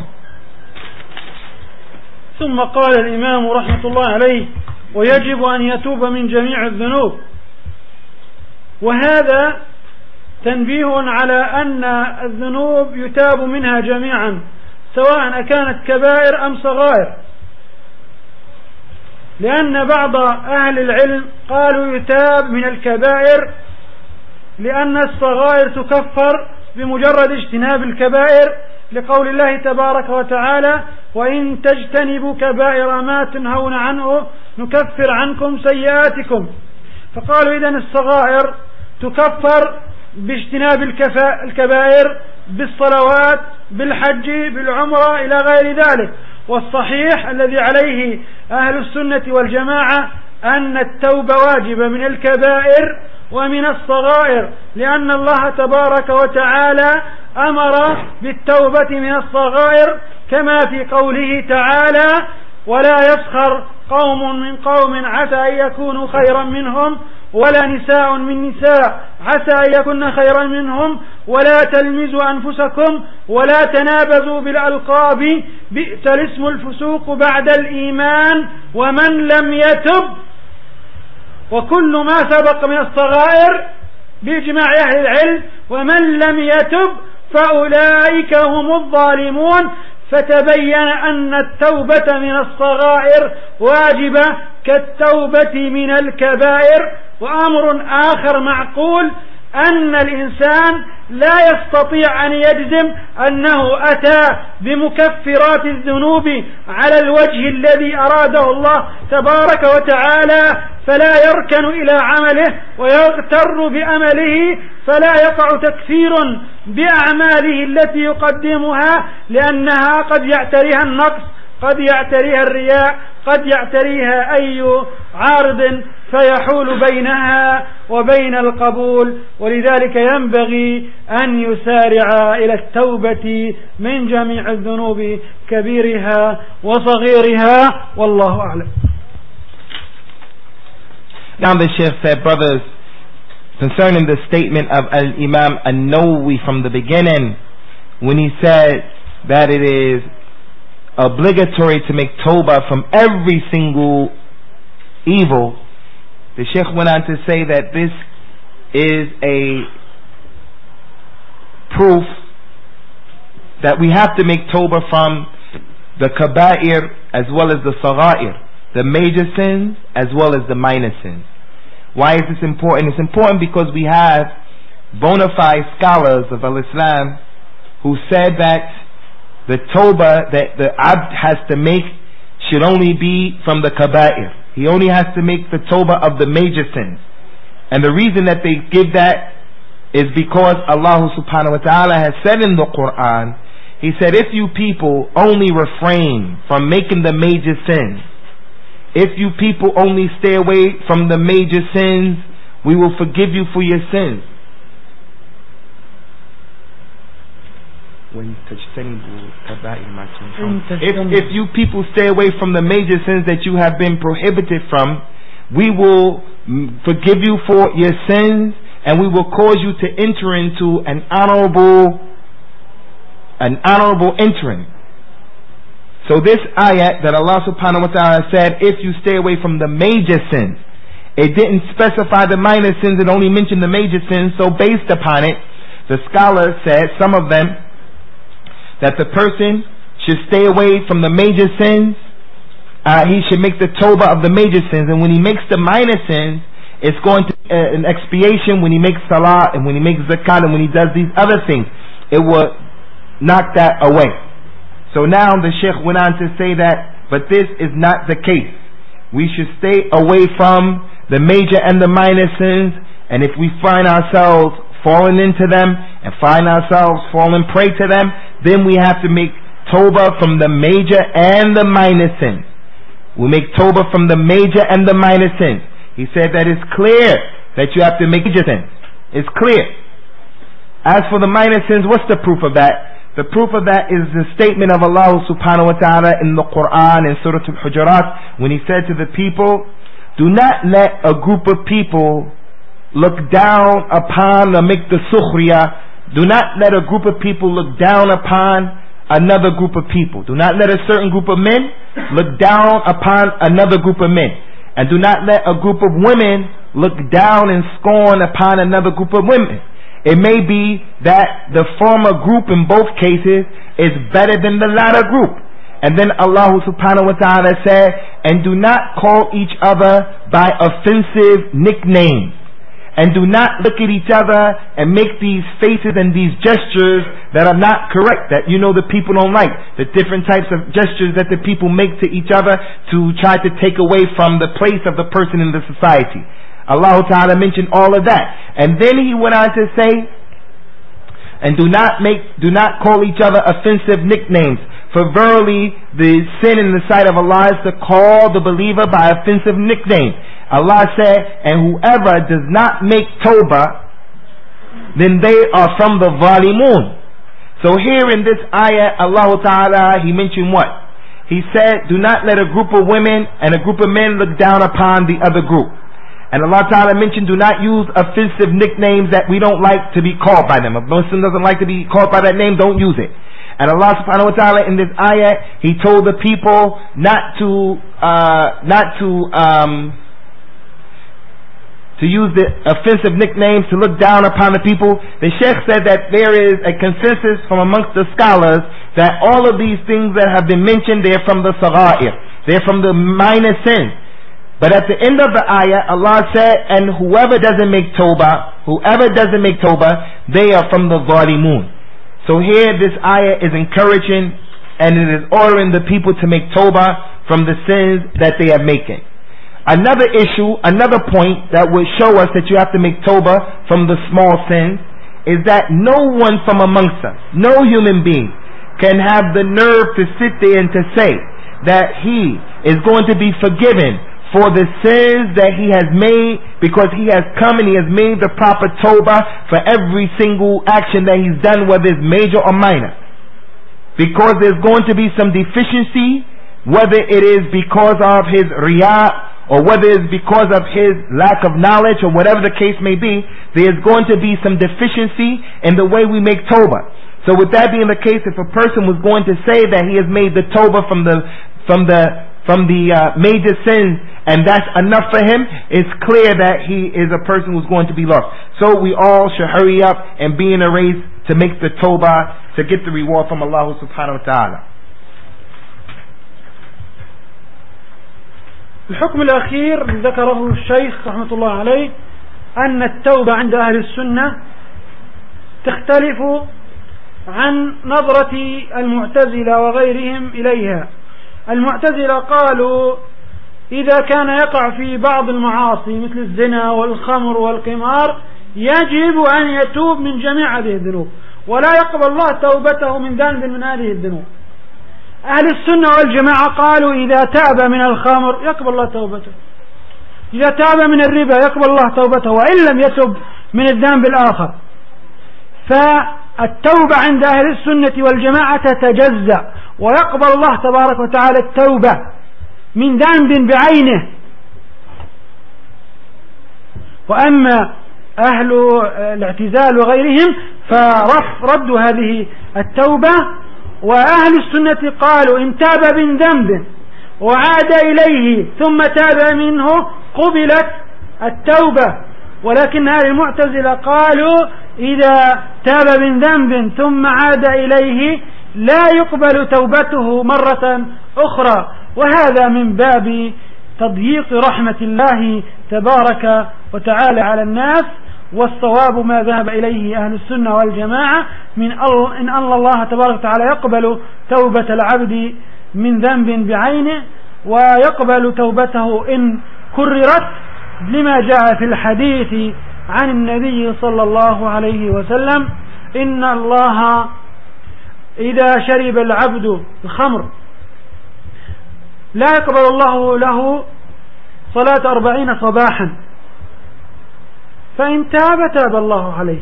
Speaker 1: ثم قال الإمام رحمة الله عليه ويجب أن يتوب من جميع الذنوب. وهذا تنبيه على أن الذنوب يتاب منها جميعا سواء كانت كبائر أم صغائر، لأن بعض أهل العلم قالوا يتاب من الكبائر لأن الصغائر تكفر بمجرد اجتناب الكبائر، لقول الله تبارك وتعالى وإن تجتنبوا كبائر ما تنهون عنه نكفر عنكم سيئاتكم. فقالوا إذن الصغائر تكفر باجتناب الكبائر بالصلوات بالحج بالعمرة إلى غير ذلك. والصحيح الذي عليه أهل السنة والجماعة أن التوبة واجبة من الكبائر ومن الصغائر، لأن الله تبارك وتعالى أمر بالتوبة من الصغائر كما في قوله تعالى ولا يسخر قوم من قوم عسى أن يكونوا خيرا منهم ولا نساء من نساء عسى أن يكن خيرا منهم ولا تلمزوا أنفسكم ولا تنابزوا بالألقاب بئس الاسم الفسوق بعد الإيمان ومن لم يتب. وكل ما سبق من الصغائر بإجماع أهل العلم ومن لم يتب فأولئك هم الظالمون. فتبين أن التوبة من الصغائر واجبة كالتوبة من الكبائر. وأمر آخر معقول أن الإنسان لا يستطيع أن يجزم أنه أتى بمكفرات الذنوب على الوجه الذي أراده الله تبارك وتعالى، فلا يركن إلى عمله ويغتر بأمله، فلا يقع تكفير بأعماله التي يقدمها، لأنها قد يعتريها النقص، قد يعتريها الرياء، قد يعتريها أي عارض فيحول بينها وبين القبول. ولذلك ينبغي أن يسارع إلى التوبة من جميع الذنوب كبيرها وصغيرها والله أعلم.
Speaker 2: Now the Shaykh said, brothers, concerning the statement of Al-Imam An-Nawawi from the beginning, when he said that it is obligatory to make tawbah from every single evil, the Shaykh went on to say that this is a proof that we have to make tawbah from the kaba'ir as well as the sagha'ir, the major sins as well as the minor sins. Why is this important? It's important because we have bona fide scholars of Al-Islam who said that the tawbah that the abd has to make should only be from the kaba'ir. He only has to make the tawbah of the major sins. And the reason that they give that is because Allah subhanahu wa ta'ala has said in the Quran, He said, if you people only refrain from making the major sins, if you people only stay away from the major sins, we will forgive you for your sins. If you people stay away from the major sins that you have been prohibited from, we will forgive you for your sins, and we will cause you to enter into an honorable entering. So this ayat that Allah subhanahu wa ta'ala said, if you stay away from the major sins, it didn't specify the minor sins, it only mentioned the major sins. So based upon it, the scholars said, some of them, that the person should stay away from the major sins. He should make the tawbah of the major sins, and when he makes the minor sins, it's going to an expiation when he makes salah and when he makes zakat and when he does these other things. It will knock that away. So now the Shaykh went on to say that, but this is not the case. We should stay away from the major and the minor sins, and if we find ourselves falling into them and find ourselves falling prey to them, then we have to make tawbah from the major and the minor sins. We make tawbah from the major and the minor sins. He said that it's clear that you have to make major sins. It's clear. As for the minor sins, what's the proof of that? The proof of that is the statement of Allah subhanahu wa ta'ala in the Quran in Surah Al-Hujurat, when he said to the people, do not let a group of people look down upon or make the sukhriya. Do not let a group of people look down upon another group of people. Do not let a certain group of men look down upon another group of men. And do not let a group of women look down and scorn upon another group of women. It may be that the former group in both cases is better than the latter group. And then Allah subhanahu wa ta'ala said, and do not call each other by offensive nicknames. And do not look at each other and make these faces and these gestures that are not correct, that you know the people don't like. The different types of gestures that the people make to each other to try to take away from the place of the person in the society. Allah Ta'ala mentioned all of that. And then he went on to say, and do not call each other offensive nicknames. For verily the sin in the sight of Allah is to call the believer by offensive nickname. Allah said, and whoever does not make tawbah, then they are from the zalimun. So here in this ayah, Allah Ta'ala, he mentioned what? He said, do not let a group of women and a group of men look down upon the other group. And Allah Ta'ala mentioned, do not use offensive nicknames that we don't like to be called by them. If a Muslim doesn't like to be called by that name, don't use it. And Allah subhanahu wa ta'ala in this ayah, he told the people not to use the offensive nicknames, to look down upon the people. The Sheikh said that there is a consensus from amongst the scholars that all of these things that have been mentioned, they're from the sagha'ir, they're from the minor sins. But at the end of the ayah, Allah said, and whoever doesn't make tawbah, they are from the zalimun. So here this ayah is encouraging and it is ordering the people to make tawbah from the sins that they are making. Another issue, another point that would show us that you have to make tawbah from the small sins is that no one from amongst us, no human being, can have the nerve to sit there and to say that he is going to be forgiven for the sins that he has made because he has come and he has made the proper tawbah for every single action that he's done, whether it's major or minor. Because there's going to be some deficiency, whether it is because of his riyah, or whether it's because of his lack of knowledge, or whatever the case may be, there's going to be some deficiency in the way we make tawbah. So with that being the case, if a person was going to say that he has made the tawbah from the major sins, and that's enough for him, it's clear that he is a person who's going to be lost. So we all should hurry up and be in a race to make the tawbah, to get the reward from Allah subhanahu wa ta'ala.
Speaker 1: الحكم الأخير ذكره الشيخ رحمة الله عليه أن التوبة عند أهل السنة تختلف عن نظرة المعتزلة وغيرهم إليها. المعتزلة قالوا إذا كان يقع في بعض المعاصي مثل الزنا والخمر والقمار يجب أن يتوب من جميع هذه الذنوب ولا يقبل الله توبته من ذنب من هذه الذنوب. أهل السنة والجماعة قالوا إذا تاب من الخمر يقبل الله توبته، إذا تاب من الربا يقبل الله توبته وإن لم يتب من الذنب الآخر. فالتوبة عند أهل السنة والجماعة تتجزأ ويقبل الله تبارك وتعالى التوبة من ذنب بعينه. وأما أهل الاعتزال وغيرهم فردوا هذه التوبة وأهل السنة قالوا إن تاب من ذنب وعاد إليه ثم تاب منه قبلت التوبة. ولكن هذه المعتزلة قالوا إذا تاب من ذنب ثم عاد إليه لا يقبل توبته مرة أخرى، وهذا من باب تضييق رحمة الله تبارك وتعالى على الناس. والصواب ما ذهب إليه أهل السنة والجماعة من إن الله تبارك وتعالى يقبل توبة العبد من ذنب بعينه، ويقبل توبته إن كررت، لما جاء في الحديث عن النبي صلى الله عليه وسلم إن الله إذا شرب العبد الخمر لا يقبل الله له صلاة 40 صباحا، فإن تاب الله عليه،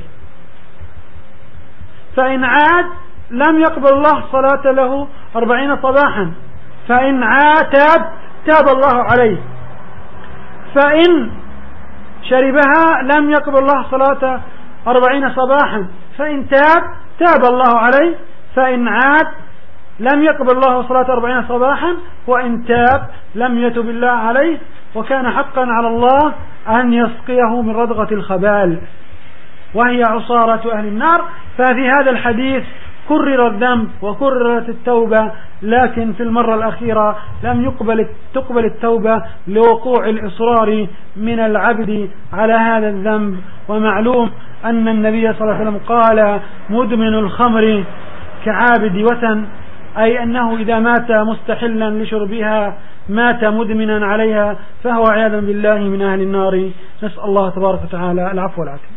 Speaker 1: فإن عاد لم يقبل الله صلاة له 40 صباحا، فإن عاد تاب الله عليه، فإن شربها لم يقبل الله صلاة 40 صباحا، فإن تاب الله عليه، فإن عاد لم يقبل الله صلاة 40 صباحا، وإن تاب لم يتب الله عليه، وكان حقا على الله أن يسقيه من ردغة الخبال وهي عصارة أهل النار. ففي هذا الحديث كرر الذنب وكررت التوبة، لكن في المرة الأخيرة لم تقبل التوبة لوقوع الإصرار من العبد على هذا الذنب. ومعلوم أن النبي صلى الله عليه وسلم قال مدمن الخمر كعابد وثن، أي أنه إذا مات مستحلا لشربها مات مدمنا عليها، فهو عياذا بالله من أهل النار. نسأل الله تبارك وتعالى العفو والعافية.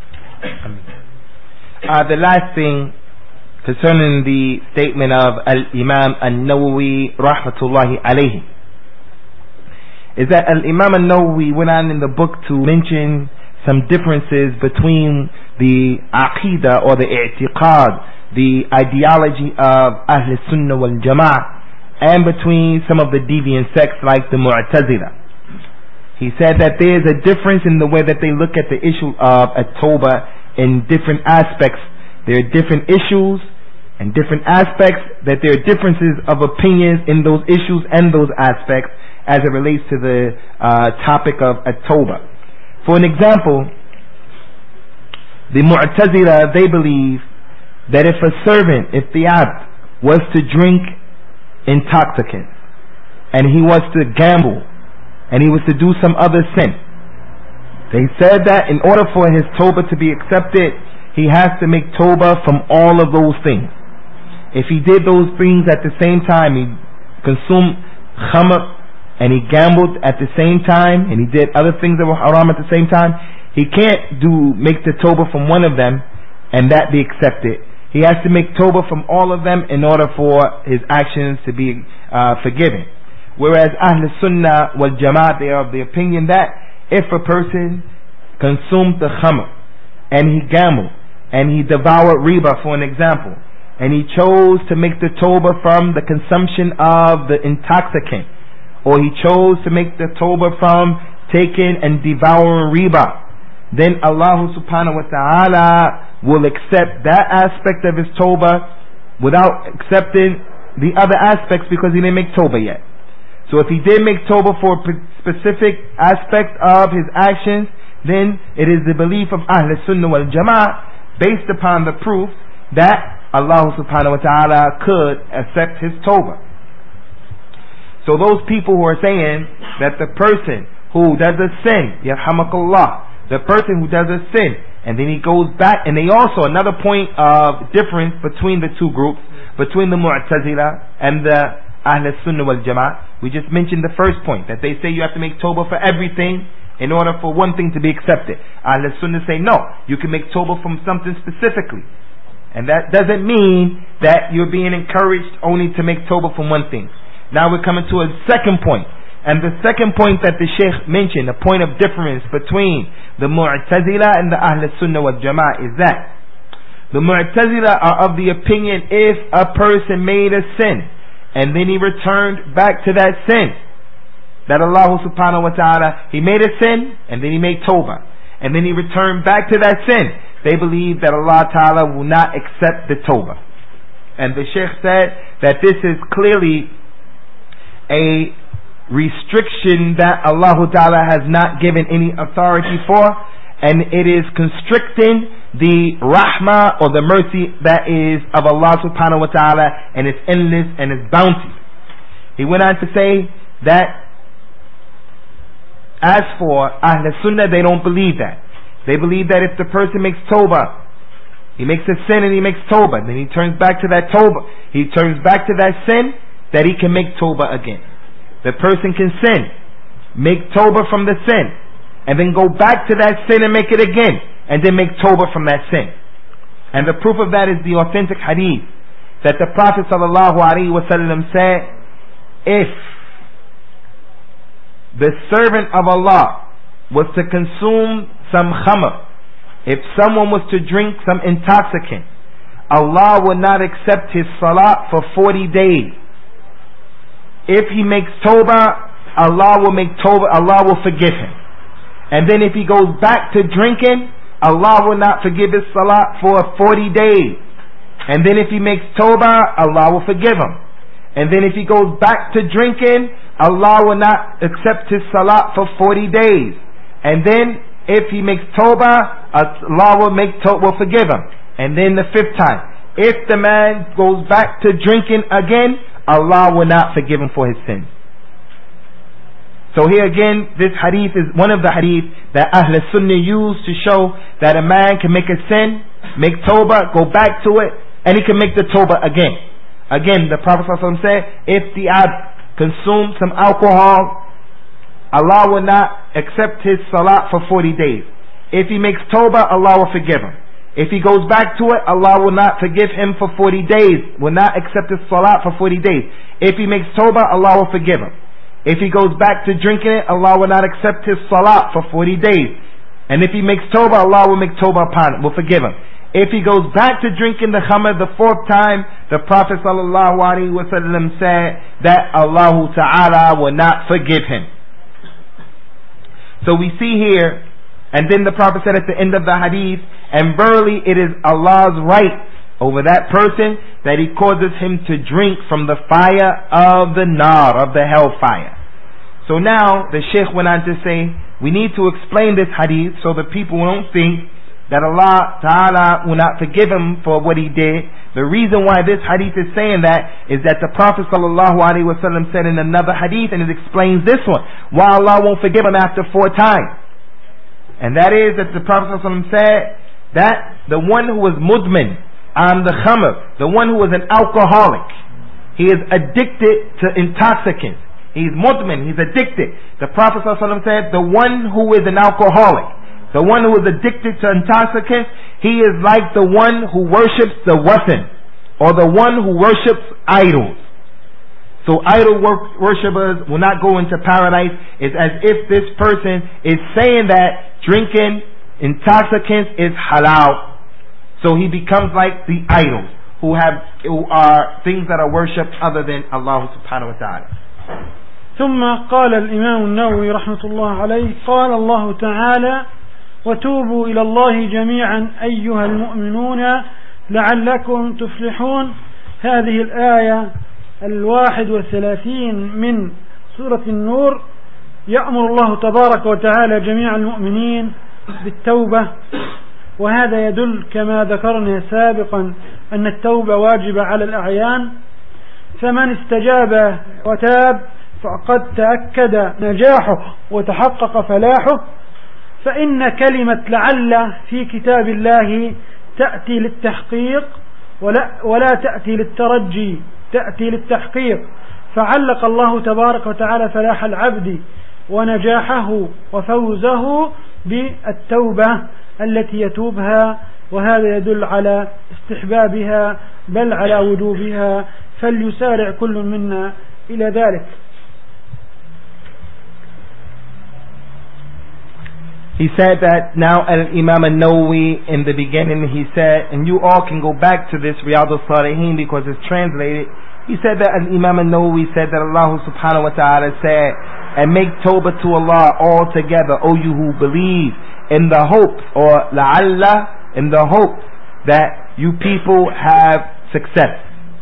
Speaker 2: The last thing concerning the statement of Al-Imam An-Nawawi rahmatullahi alayhi is that Al-Imam An-Nawawi went on in the book to mention some differences between the Aqidah or the I'tiqad, the ideology of Ahl Sunnah wal Jama'ah, and between some of the deviant sects like the Mu'tazila. He said that there is a difference in the way that they look at the issue of at-tawbah in different aspects. There are different issues and different aspects, that there are differences of opinions in those issues and those aspects as it relates to the topic of at-tawbah. For an example, the Mu'tazila, they believe that if a servant, if the abd was to drink intoxicants and he was to gamble and he was to do some other sin, they said that in order for his tawbah to be accepted, he has to make tawbah from all of those things. If he did those things at the same time, he consumed khamr and he gambled at the same time and he did other things that were haram at the same time, he can't make the tawbah from one of them and that be accepted. He has to make tawbah from all of them in order for his actions to be forgiven. Whereas Ahl Sunnah wal Jama'ah, they are of the opinion that if a person consumed the khamr and he gambled and he devoured riba, for an example, and he chose to make the tawbah from the consumption of the intoxicant, or he chose to make the tawbah from taking and devouring riba, then Allah subhanahu wa ta'ala will accept that aspect of his tawbah without accepting the other aspects, because he didn't make tawbah yet. So if he did make tawbah for a specific aspect of his actions, then it is the belief of Ahl Sunnah wal Jama'ah, based upon the proof, that Allah subhanahu wa ta'ala could accept his tawbah. So those people who are saying that the person who does a sin, yarhamakallah, the person who does a sin and then he goes back, and they also, another point of difference between the two groups, between the Mu'tazila and the Ahl Sunnah wal Jama'ah, we just mentioned the first point, that they say you have to make tawbah for everything in order for one thing to be accepted. Ahl Sunnah say no, you can make tawbah from something specifically, and that doesn't mean that you're being encouraged only to make tawbah from one thing. Now we're coming to a second point. And the second point that the Shaykh mentioned, a point of difference between the Mu'tazila and the Ahl Sunnah wal Jama'ah, is that the Mu'tazila are of the opinion, if a person made a sin and then he returned back to that sin, that Allah subhanahu wa ta'ala, he made a sin and then he made tawbah and then he returned back to that sin, they believe that Allah ta'ala will not accept the tawbah. And the Sheikh said that this is clearly a restriction that Allah Ta'ala has not given any authority for, and it is constricting the rahmah or the mercy that is of Allah subhanahu wa ta'ala, and it's endless and it's bounty. He went on to say that as for Ahl Sunnah, they don't believe that. They believe that if the person makes tawbah, he makes a sin and he makes tawbah, then he turns back to that tawbah, he turns back to that sin, that he can make tawbah again. The person can sin, make tawbah from the sin, and then go back to that sin and make it again, and then make tawbah from that sin. And the proof of that is the authentic hadith that the Prophet sallallahu alaihi wasallam said, if the servant of Allah was to consume some khamr, if someone was to drink some intoxicant, Allah would not accept his salat for 40 days. If he makes tawbah, Allah will forgive him. And then if he goes back to drinking, Allah will not forgive his salat for 40 days. And then if he makes tawbah, Allah will forgive him. And then if he goes back to drinking, Allah will not accept his salat for 40 days. And then if he makes tawbah, Allah will forgive him. And then the 5th time, if the man goes back to drinking again, Allah will not forgive him for his sins. So here again, this hadith is one of the hadith that Ahl Sunnah use to show that a man can make a sin, make tawbah, go back to it, and he can make the tawbah again. Again, the Prophet ﷺ said, if the abd consumes some alcohol, Allah will not accept his salat for 40 days. If he makes tawbah, Allah will forgive him. If he goes back to it, Allah will not forgive him for 40 days, will not accept his salat for 40 days. If he makes tawbah, Allah will forgive him. If he goes back to drinking it, Allah will not accept his salat for 40 days. And if he makes tawbah, Allah will make tawbah upon him, will forgive him. If he goes back to drinking the khamr the 4th time, the Prophet sallallahu alaihi wasallam said that Allah Ta'ala will not forgive him. So we see here, and then the Prophet said at the end of the hadith, and verily it is Allah's right over that person that he causes him to drink from the fire of the nar, of the hellfire. So now the Shaykh went on to say, we need to explain this hadith so the people won't think that Allah Ta'ala will not forgive him for what he did. The reason why this hadith is saying that is that the Prophet sallallahu alaihi wasallam said in another hadith, and it explains this one, why Allah won't forgive him after 4 times. And that is that the Prophet sallallahu alaihi wasallam said that the one who was mudmin on the khamr, the one who was an alcoholic, he is addicted to intoxicants. He's mudmin, he's addicted. The Prophet sallallahu alaihi wasallam said the one who is an alcoholic, the one who is addicted to intoxicants, he is like the one who worships the watan, or the one who worships idols. So idol worshippers will not go into paradise. It's as if this person is saying that drinking intoxicants is halal. So he becomes like the idols, who are things that are worshipped other than Allah subhanahu wa ta'ala.
Speaker 1: ثم قال الإمام النووي رحمة الله عليه قال الله تعالى وتوبوا إلى الله جميعا أيها المؤمنون لعلكم تفلحون. هذه الآية 31 من سورة النور يأمر الله تبارك وتعالى جميع المؤمنين بالتوبة، وهذا يدل كما ذكرنا سابقا أن التوبة واجبة على الأعيان، فمن استجاب وتاب فقد تأكد نجاحه وتحقق فلاحه. فإن كلمة لعل في كتاب الله تأتي للتحقيق ولا تأتي للترجي، تأتي للتحقيق، فعلق الله تبارك وتعالى فلاح العبد ونجاحه وفوزه بالتوبة التي يتوبها، وهذا يدل على استحبابها بل على وجوبها، فليسارع كل منا إلى ذلك.
Speaker 2: He said that now Al-Imam Al-Nawawi in the beginning he said, and you all can go back to this Riyadh al-Salihin because it's translated. He said that Al-Imam Al-Nawawi said that Allah subhanahu wa ta'ala said, and make tawbah to Allah all together, O you who believe, in the hope, or la'alla, in the hope that you people have success.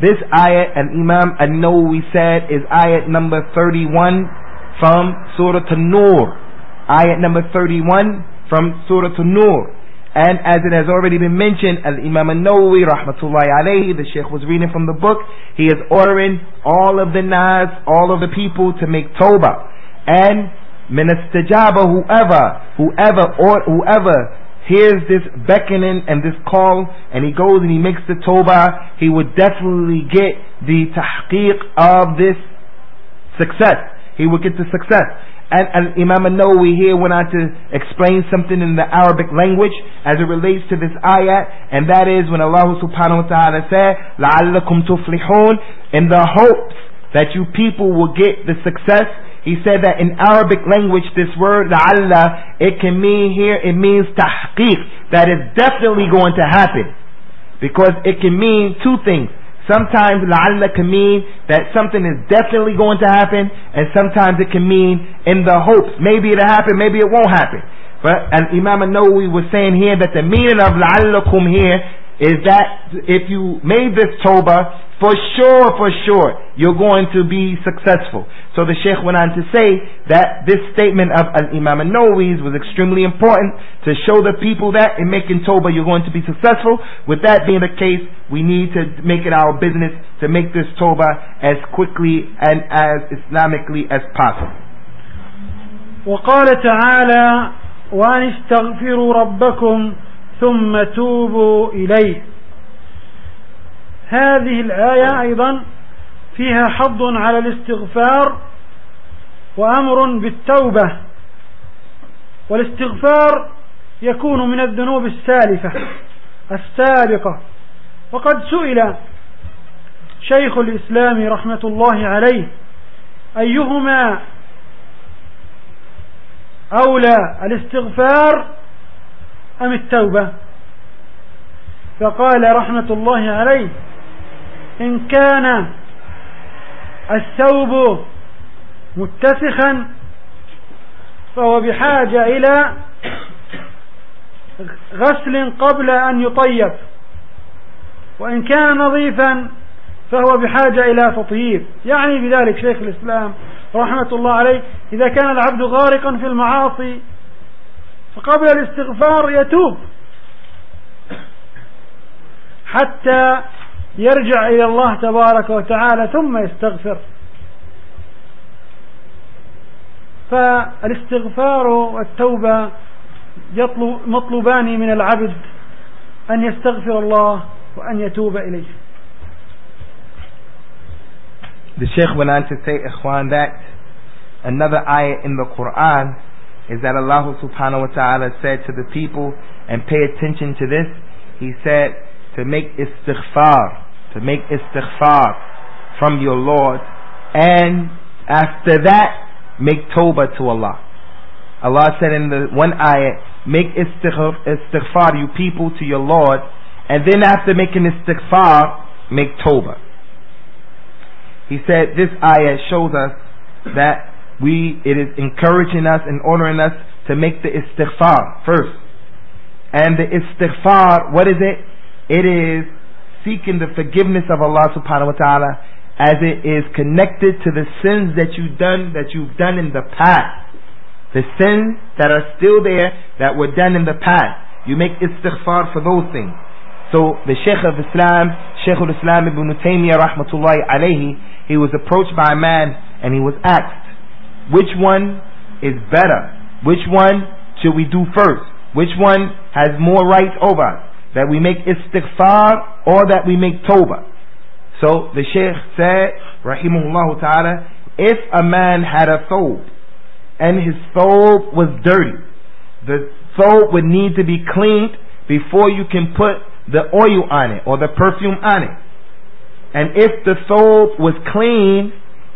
Speaker 2: This ayat, and Imam An-Nawawi said, is ayat number 31 from Surah An-Nur. Ayat number 31 from Surah An-Nur. And as it has already been mentioned, Al-Imam An-Nawawi rahmatullahi alayhi, the Shaykh was reading from the book, he is ordering all of the nas, all of the people to make tawbah. And min istajaba, whoever hears this beckoning and this call, and he goes and he makes the tawbah, he would definitely get the tahqiq of this success. He would get the success. And Imam An-Nawawi here went on to explain something in the Arabic language as it relates to this ayat, and that is when Allah subhanahu wa ta'ala said, لَعَلَّكُمْ تُفْلِحُونَ, in the hopes that you people will get the success. He said that in Arabic language, this word la'alla, it can mean here, it means tahqiq, that is definitely going to happen. Because it can mean two things. Sometimes la'alla can mean that something is definitely going to happen, and sometimes it can mean in the hopes. Maybe it'll happen, maybe it won't happen. But and Imam An-Nawawi was saying here that the meaning of la'allakum here is that if you made this tawbah, for sure, you're going to be successful. So the Shaykh went on to say that this statement of Imam An-Nawawi's was extremely important to show the people that in making tawbah you're going to be successful. With that being the case, we need to make it our business to make this tawbah as quickly and as Islamically as possible.
Speaker 1: وقال تعالى وأن استغفروا ربكم ثم توبوا إليه. هذه الآية أيضا فيها حض على الاستغفار وأمر بالتوبة، والاستغفار يكون من الذنوب السالفة السابقة. وقد سئل شيخ الإسلام رحمة الله عليه أيهما أولى، الاستغفار أم التوبة؟ فقال رحمة الله عليه إن كان الثوب متسخا فهو بحاجة إلى غسل قبل أن يطيب، وإن كان نظيفا فهو بحاجة إلى تطييب. يعني بذلك شيخ الإسلام رحمة الله عليه إذا كان العبد غارقا في المعاصي فقبل الاستغفار يتوب حتى يرجع إلى الله تبارك وتعالى ثم يستغفر. فالاستغفار والتوبة مطلوبان من العبد أن يستغفر الله وأن يتوب إليه.
Speaker 2: The Shaykh went on to say, Ikhwan, that another ayah in the Quran is that Allah subhanahu wa ta'ala said to the people, and pay attention to this, He said to make istighfar from your Lord, and after that make tawbah to Allah. Allah said in the one ayah, make istighfar you people to your Lord, and then after making istighfar, make tawbah. He said this ayah shows us that it is encouraging us and ordering us to make the istighfar first. And the istighfar, what is it? It is seeking the forgiveness of Allah subhanahu wa ta'ala as it is connected to the sins that you've done in the past. The sins that are still there that were done in the past. You make istighfar for those things. So the Shaykh of Islam, Shaykh al-Islam ibn Taymiyyah rahmatullahi alayhi, he was approached by a man and he was asked, which one is better? Which one should we do first? Which one has more rights over us? That we make istighfar or that we make tawbah? So the Shaykh said, rahimahullah ta'ala, if a man had a thobe and his thobe was dirty, the thobe would need to be cleaned before you can put the oil on it or the perfume on it. And if the thobe was clean,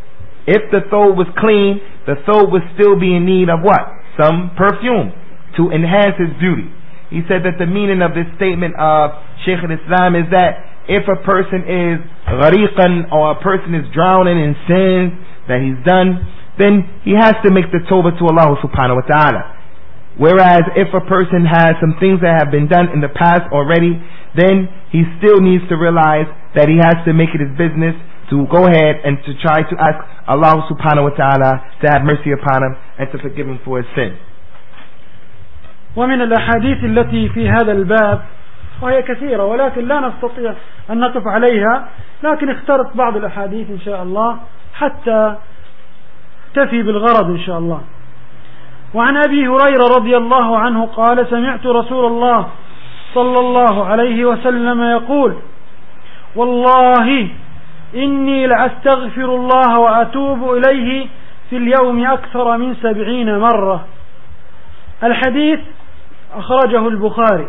Speaker 2: the thobe would still be in need of what? Some perfume to enhance its beauty. He said that the meaning of this statement of Shaykh al-Islam is that if a person is ghariqan, or a person is drowning in sins that he's done, then he has to make the tawbah to Allah subhanahu wa ta'ala. Whereas if a person has some things that have been done in the past already, then he still needs to realize that he has to make it his business to go ahead and to try to ask Allah subhanahu wa ta'ala to have mercy upon him and to forgive him for his sin.
Speaker 1: ومن الأحاديث التي في هذا الباب وهي كثيرة ولكن لا نستطيع أن نقف عليها، لكن اخترت بعض الأحاديث إن شاء الله حتى تفي بالغرض إن شاء الله. وعن أبي هريرة رضي الله عنه قال: سمعت رسول الله صلى الله عليه وسلم يقول: والله إني لأستغفر الله وأتوب إليه في اليوم أكثر من 70 مرة. الحديث أخرجه البخاري.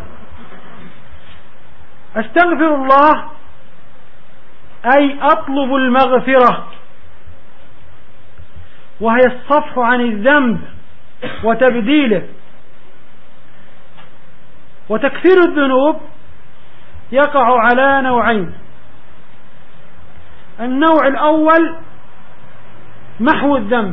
Speaker 1: أستغفر الله أي أطلب المغفرة، وهي الصفح عن الذنب وتبديله. وتكفير الذنوب يقع على نوعين: النوع الأول محو الذنب،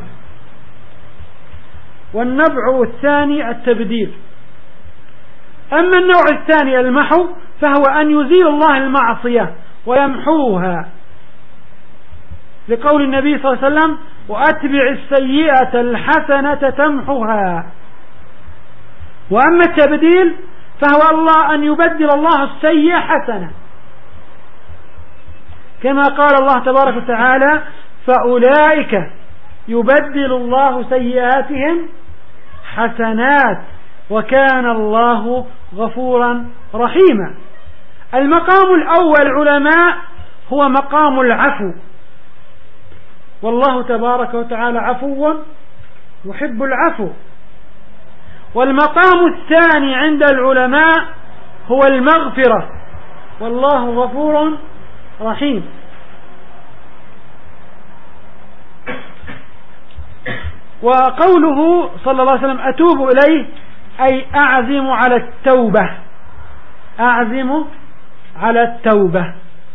Speaker 1: والنوع الثاني التبديل. أما النوع الثاني المحو فهو أن يزيل الله المعصية ويمحوها، لقول النبي صلى الله عليه وسلم: وأتبع السيئة الحسنة تمحها. وأما التبديل فهو الله أن يبدل الله السيئة حسنة، كما قال الله تبارك وتعالى: فأولئك يبدل الله سيئاتهم حسنات وكان الله غفورا رحيما. المقام الأول علماء هو مقام العفو، والله تبارك وتعالى عفو يحب العفو. والمقام الثاني عند العلماء هو المغفرة، والله غفور رحيم. وقوله صلى الله عليه وسلم: أتوب إليه أي أعزم على التوبة، أعزم على التوبة.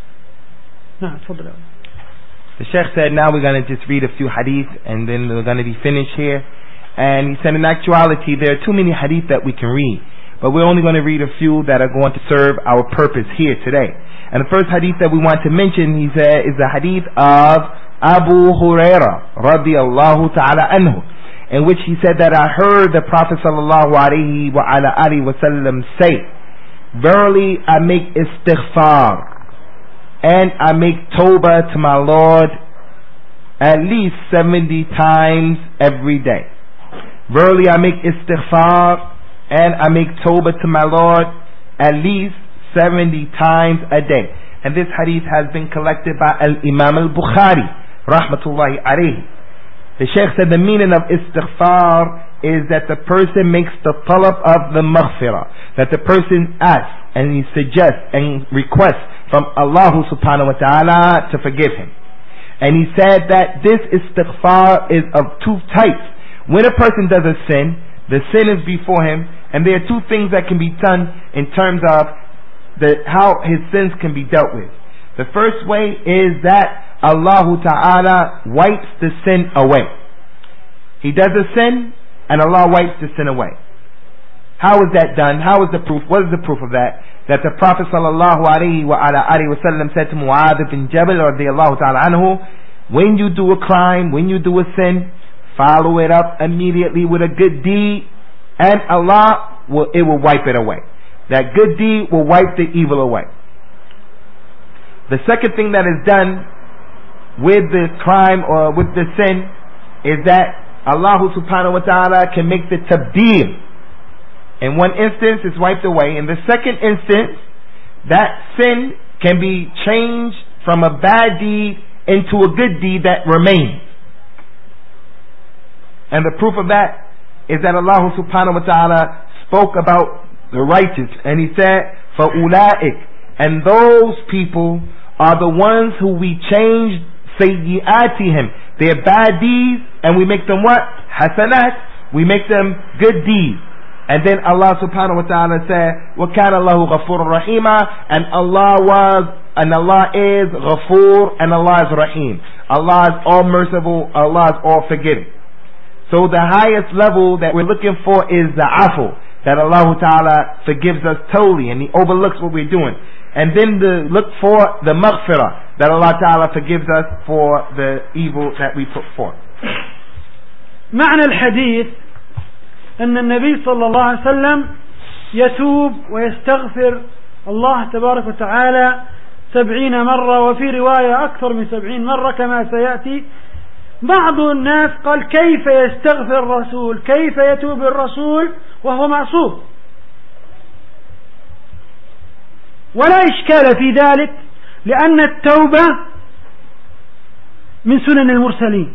Speaker 1: نعم تفضل.
Speaker 2: The Sheikh said now we're going to just read a few hadith and then we're going to be finished here. And he said in actuality there are too many hadith that we can read, but we're only going to read a few that are going to serve our purpose here today. And the first hadith that we want to mention, he said, is the hadith of Abu Hurairah radiyallahu ta'ala anhu, in which he said that I heard the Prophet sallallahu alayhi wa ala alihi wa sallam say, verily I make istighfar and I make tawbah to my Lord at least 70 times every day. Verily I make istighfar and I make tawbah to my Lord at least 70 times a day. And this hadith has been collected by Al-Imam Al-Bukhari rahmatullahi alayhi. The Shaykh said the meaning of istighfar is that the person makes the talab of the maghfirah, that the person asks and he suggests and requests from Allah subhanahu wa ta'ala to forgive him. And he said that this istighfar is of two types. When a person does a sin, the sin is before him, and there are two things that can be done in terms of how his sins can be dealt with. The first way is that Allah Ta'ala wipes the sin away. He does a sin and Allah wipes the sin away. How is that done? How is the proof? What is the proof of that? That the Prophet sallallahu alaihi wasallam said to Mu'adh bin Jabal radiyallahu ta'ala anhu, when you do a crime, when you do a sin, follow it up immediately with a good deed, and Allah will wipe it away. That good deed will wipe the evil away. The second thing that is done with the crime or with the sin is that Allah subhanahu wa ta'ala can make the tabdeel. In one instance it's wiped away. In the second instance, that sin can be changed from a bad deed into a good deed that remains. And the proof of that is that Allah subhanahu wa ta'ala spoke about the righteous, and He said, فَأُولَئِكَ, and those people are the ones who we change sayyi'atihim, their bad deeds, and we make them what? Hasanat, we make them good deeds. And then Allah subhanahu wa ta'ala said, وَكَانَ اللَّهُ غَفُورًا رَحِيمًا, and Allah is Ghafoor, and Allah is Rahim. Allah is all merciful, Allah is all forgiving. So the highest level that we're looking for is the afu, that Allah Ta'ala forgives us totally and He overlooks what we're doing. And then look for the maghfirah, that Allah Ta'ala forgives us for the evil that we put forth.
Speaker 1: معنى الحديث أن النبي صلى الله عليه وسلم يتوب ويستغفر الله تبارك وتعالى 70 مرة، وفي رواية أكثر من 70 مرة كما سيأتي. بعض الناس قال كيف يستغفر الرسول، كيف يتوب الرسول وهو معصوم؟ ولا إشكال في ذلك، لأن التوبة من سنن المرسلين،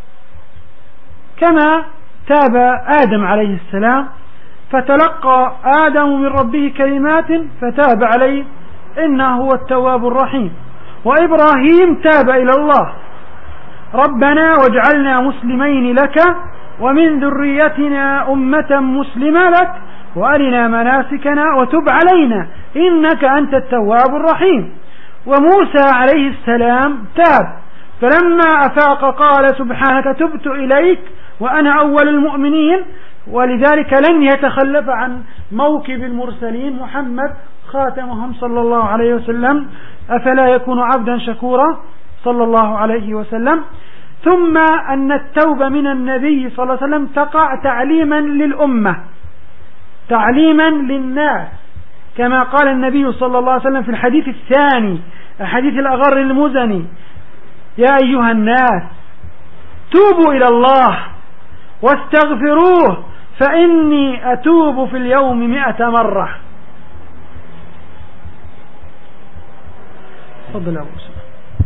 Speaker 1: كما تاب آدم عليه السلام فتلقى آدم من ربه كلمات فتاب عليه إنه هو التواب الرحيم. وإبراهيم تاب إلى الله ربنا واجعلنا مسلمين لك ومن ذريتنا أمة مسلمة لك وأرنا مناسكنا وتب علينا إنك أنت التواب الرحيم. وموسى عليه السلام تاب، فلما أفاق قال سبحانك تبت إليك وأنا أول المؤمنين، ولذلك لن يتخلف عن موكب المرسلين محمد خاتمهم صلى الله عليه وسلم، أفلا يكون عبدا شكورا صلى الله عليه وسلم. ثم أن التوبة من النبي صلى الله عليه وسلم تقع تعليما للأمة، تعليما للناس، كما قال النبي صلى الله عليه وسلم في الحديث الثاني، الحديث الأغر المزني: يا أيها الناس توبوا إلى الله واستغفروه فإني أتوب في اليوم 100 مرة. تفضل أبو سلام.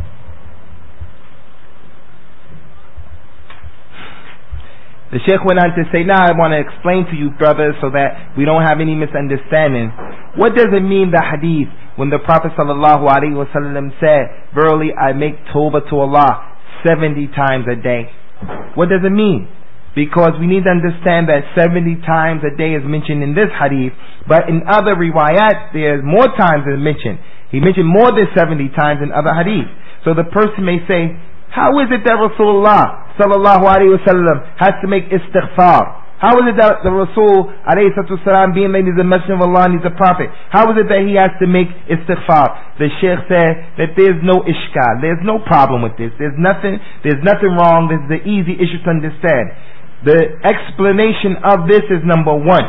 Speaker 2: The Sheikh went on to say, now I want to explain to you, brothers, so that we don't have any misunderstanding. What does it mean, the hadith, when the Prophet sallallahu alaihi wasallam said, verily I make tawbah to Allah 70 times a day? What does it mean? Because we need to understand that 70 times a day is mentioned in this hadith, but in other riwayat, there's more times than mentioned. He mentioned more than 70 times in other hadith. So the person may say, how is it that Rasulullah sallallahu alaihi wasallam has to make istighfar? How is it that the Rasul alayhi sallam, being that he's a messenger of Allah and he's a prophet, how is it that he has to make istighfar? The Shaykh said that there's no ishkal, there's no problem with this, there's nothing wrong, this is the easy issue to understand. The explanation of this is, number one,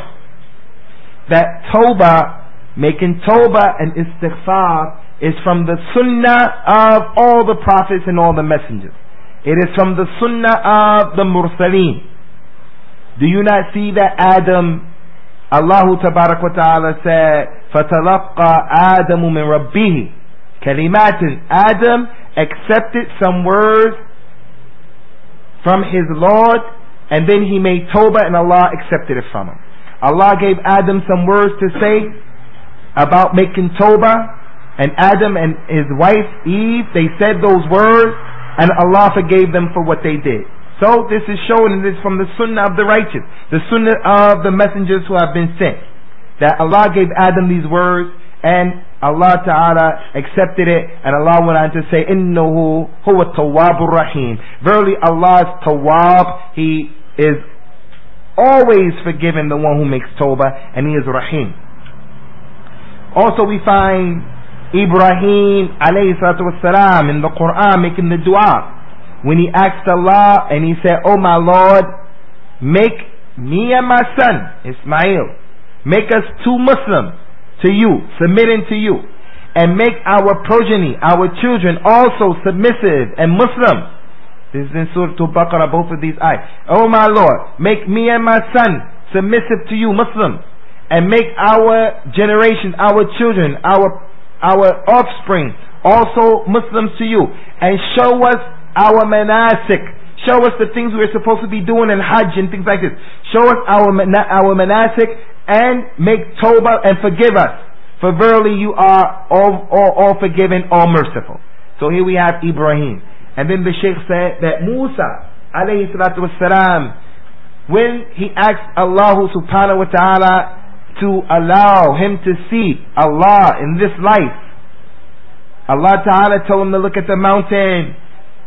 Speaker 2: that tawbah, making tawbah and istighfar, is from the sunnah of all the prophets and all the messengers. It is from the sunnah of the mursaleen. Do you not see that Adam, Allah tabarak wa ta'ala said, فَتَلَقَّى آدَمُ مِنْ رَبِّهِ كَلِمَاتٍ. Adam accepted some words from his Lord, and then he made tawbah and Allah accepted it from him. Allah gave Adam some words to say about making tawbah, and Adam and his wife Eve, they said those words, and Allah forgave them for what they did. So this is showing this from the sunnah of the righteous, the sunnah of the messengers who have been sent, that Allah gave Adam these words and Allah Ta'ala accepted it, and Allah went on to say, Innahu huwa tawwabur rahim. Verily Allah is tawwab, He is always forgiving the one who makes tawbah, and He is rahim. Also we find Ibrahim alayhi salatu wassalam in the Quran making the dua when he asked Allah and he said, oh my Lord, make me and my son Ismail, make us two Muslims to you, submitting to you, and make our progeny, our children also submissive and Muslim. This is in Surah Al-Baqarah, both of these ayahs. Oh my Lord, make me and my son submissive to you, Muslim, and make our generation, our children, our offspring also Muslims to you, and show us our manasik, show us the things we're supposed to be doing in Hajj and things like this. Show us our manasik and make tawbah and forgive us, for verily you are all forgiving, all merciful. So here we have Ibrahim, and then the Shaykh said that Musa alayhi salatu wassalam, when he asked Allah subhanahu wa ta'ala to allow him to see Allah in this life, Allah Ta'ala told him to look at the mountain,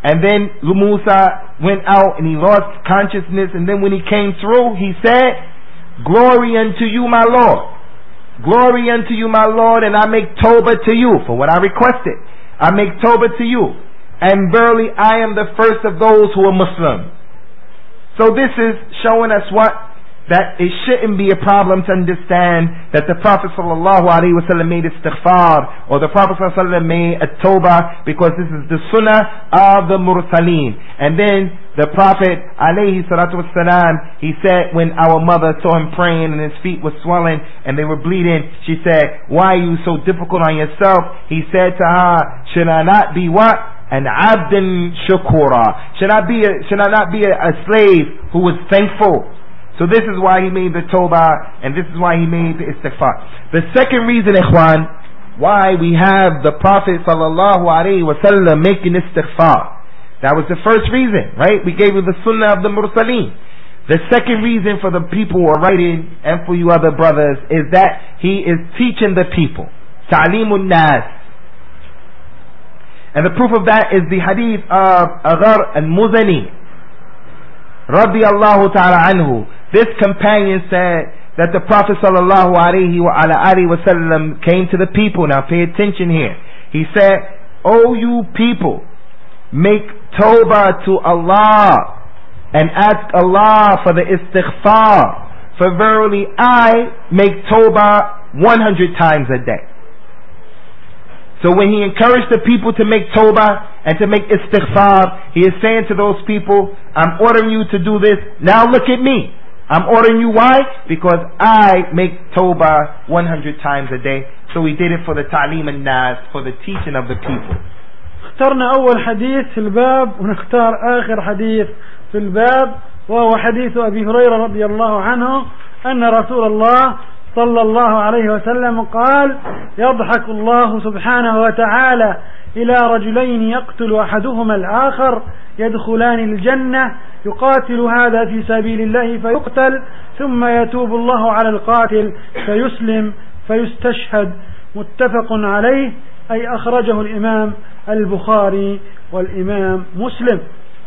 Speaker 2: and then Musa went out and he lost consciousness, and then when he came through, he said, "Glory unto you, my Lord. Glory unto you, my Lord, and I make tawbah to you for what I requested. I make tawbah to you, and verily I am the first of those who are Muslim." So this is showing us what? That it shouldn't be a problem to understand that the Prophet sallallahu alaihi wasallam made istighfar, or the Prophet sallallahu alaihi wasallam made a tawbah, because this is the sunnah of the mursaleen. And then the Prophet alayhi salatu wasalam, he said when our mother saw him praying and his feet were swelling and they were bleeding, she said, "Why are you so difficult on yourself?" He said to her, "Should I not be what? An abdin shukura. Should I not be a slave who was thankful?" So this is why he made the tawbah, and this is why he made the istighfar. The second reason, ikhwan, why we have the Prophet sallallahu alaihi wasallam making istighfar. That was the first reason, right? We gave you the sunnah of the mursaleen. The second reason for the people who are writing, and for you other brothers, is that he is teaching the people. Ta'limun nas. And the proof of that is the hadith of Aghar al-Muzani radiyallahu ta'ala anhu. This companion said that the Prophet sallallahu alaihi wasallam came to the people. Now pay attention here. He said, "O you people, make tawbah to Allah and ask Allah for the istighfar, for verily I make tawbah 100 times a day." So when he encouraged the people to make tawbah and to make istighfar, he is saying to those people, "I'm ordering you to do this. Now look at me. I'm ordering you. Why? Because I make tawbah 100 times a day." So we did it for the ta'lim al-nas, for the teaching of the people.
Speaker 1: اخترنا أول حديث في الباب ونختار آخر حديث في الباب، وهو حديث أبي هريرة رضي الله عنه أن رسول الله صلى الله عليه وسلم قال: يضحك الله سبحانه وتعالى إلى رجلين يقتل أحدهما الآخر يدخلان الجنة، يقاتل هذا في سبيل الله فيقتل، ثم يتوب الله على القاتل فيسلم فيستشهد. متفق عليه، أي أخرجه الإمام البخاري والإمام مسلم.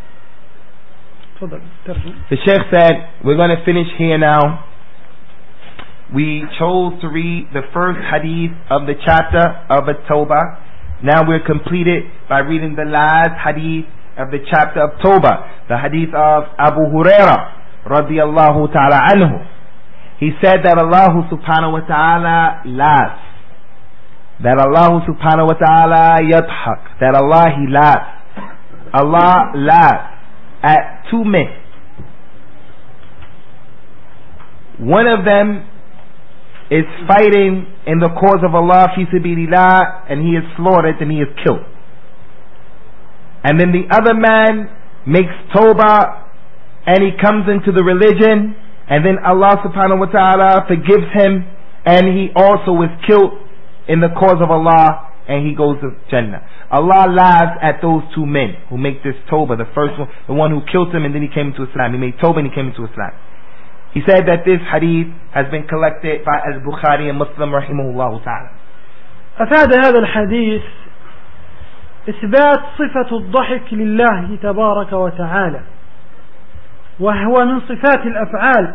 Speaker 2: The Sheikh said, we're going to finish here now. We chose to read the first hadith of the chapter of At-Tawbah. Now we're completed by reading the last hadith of the chapter of Tawbah, the hadith of Abu Hurairah radiyallahu ta'ala anhu. He said that Allah subhanahu wa ta'ala laughs, that Allah subhanahu wa ta'ala yadhak, that Allah he laughs. Allah laughs at two men. One of them is fighting in the cause of Allah fi sabilillah, and he is slaughtered and he is killed. And then the other man makes tawbah and he comes into the religion, and then Allah subhanahu wa ta'ala forgives him, and he also is killed in the cause of Allah, and he goes to Jannah. Allah laughs at those two men who make this tawbah. The first one, the one who killed him and then he came into Islam. He made tawbah and he came into Islam. He said that this hadith has been collected by Al-Bukhari and Muslim rahimahullah ta'ala.
Speaker 1: أفاد هذا الحديث إثبات صفة الضحك لله تبارك وتعالى، وهو من صفات الأفعال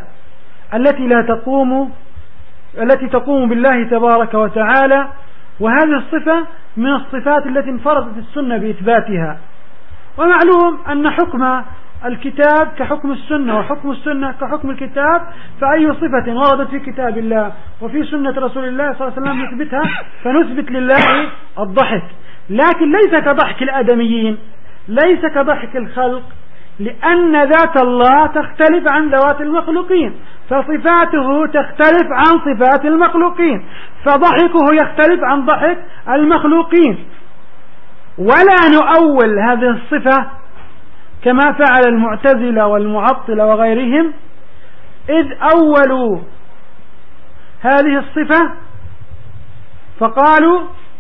Speaker 1: التي تقوم بالله تبارك وتعالى، وهذه الصفة من الصفات التي انفردت السنة بإثباتها. ومعلوم أن حكم الكتاب كحكم السنة، وحكم السنة كحكم الكتاب، فأي صفة وردت في كتاب الله وفي سنة رسول الله صلى الله عليه وسلم نثبتها، فنثبت لله الضحك، لكن ليس كضحك الآدميين، ليس كضحك الخلق، لأن ذات الله تختلف عن ذوات المخلوقين، فصفاته تختلف عن صفات المخلوقين، فضحكه يختلف عن ضحك المخلوقين. ولا نؤول هذه الصفة كما فعل المعتزلة والمعطلة وغيرهم، إذ أولوا هذه الصفة فقالوا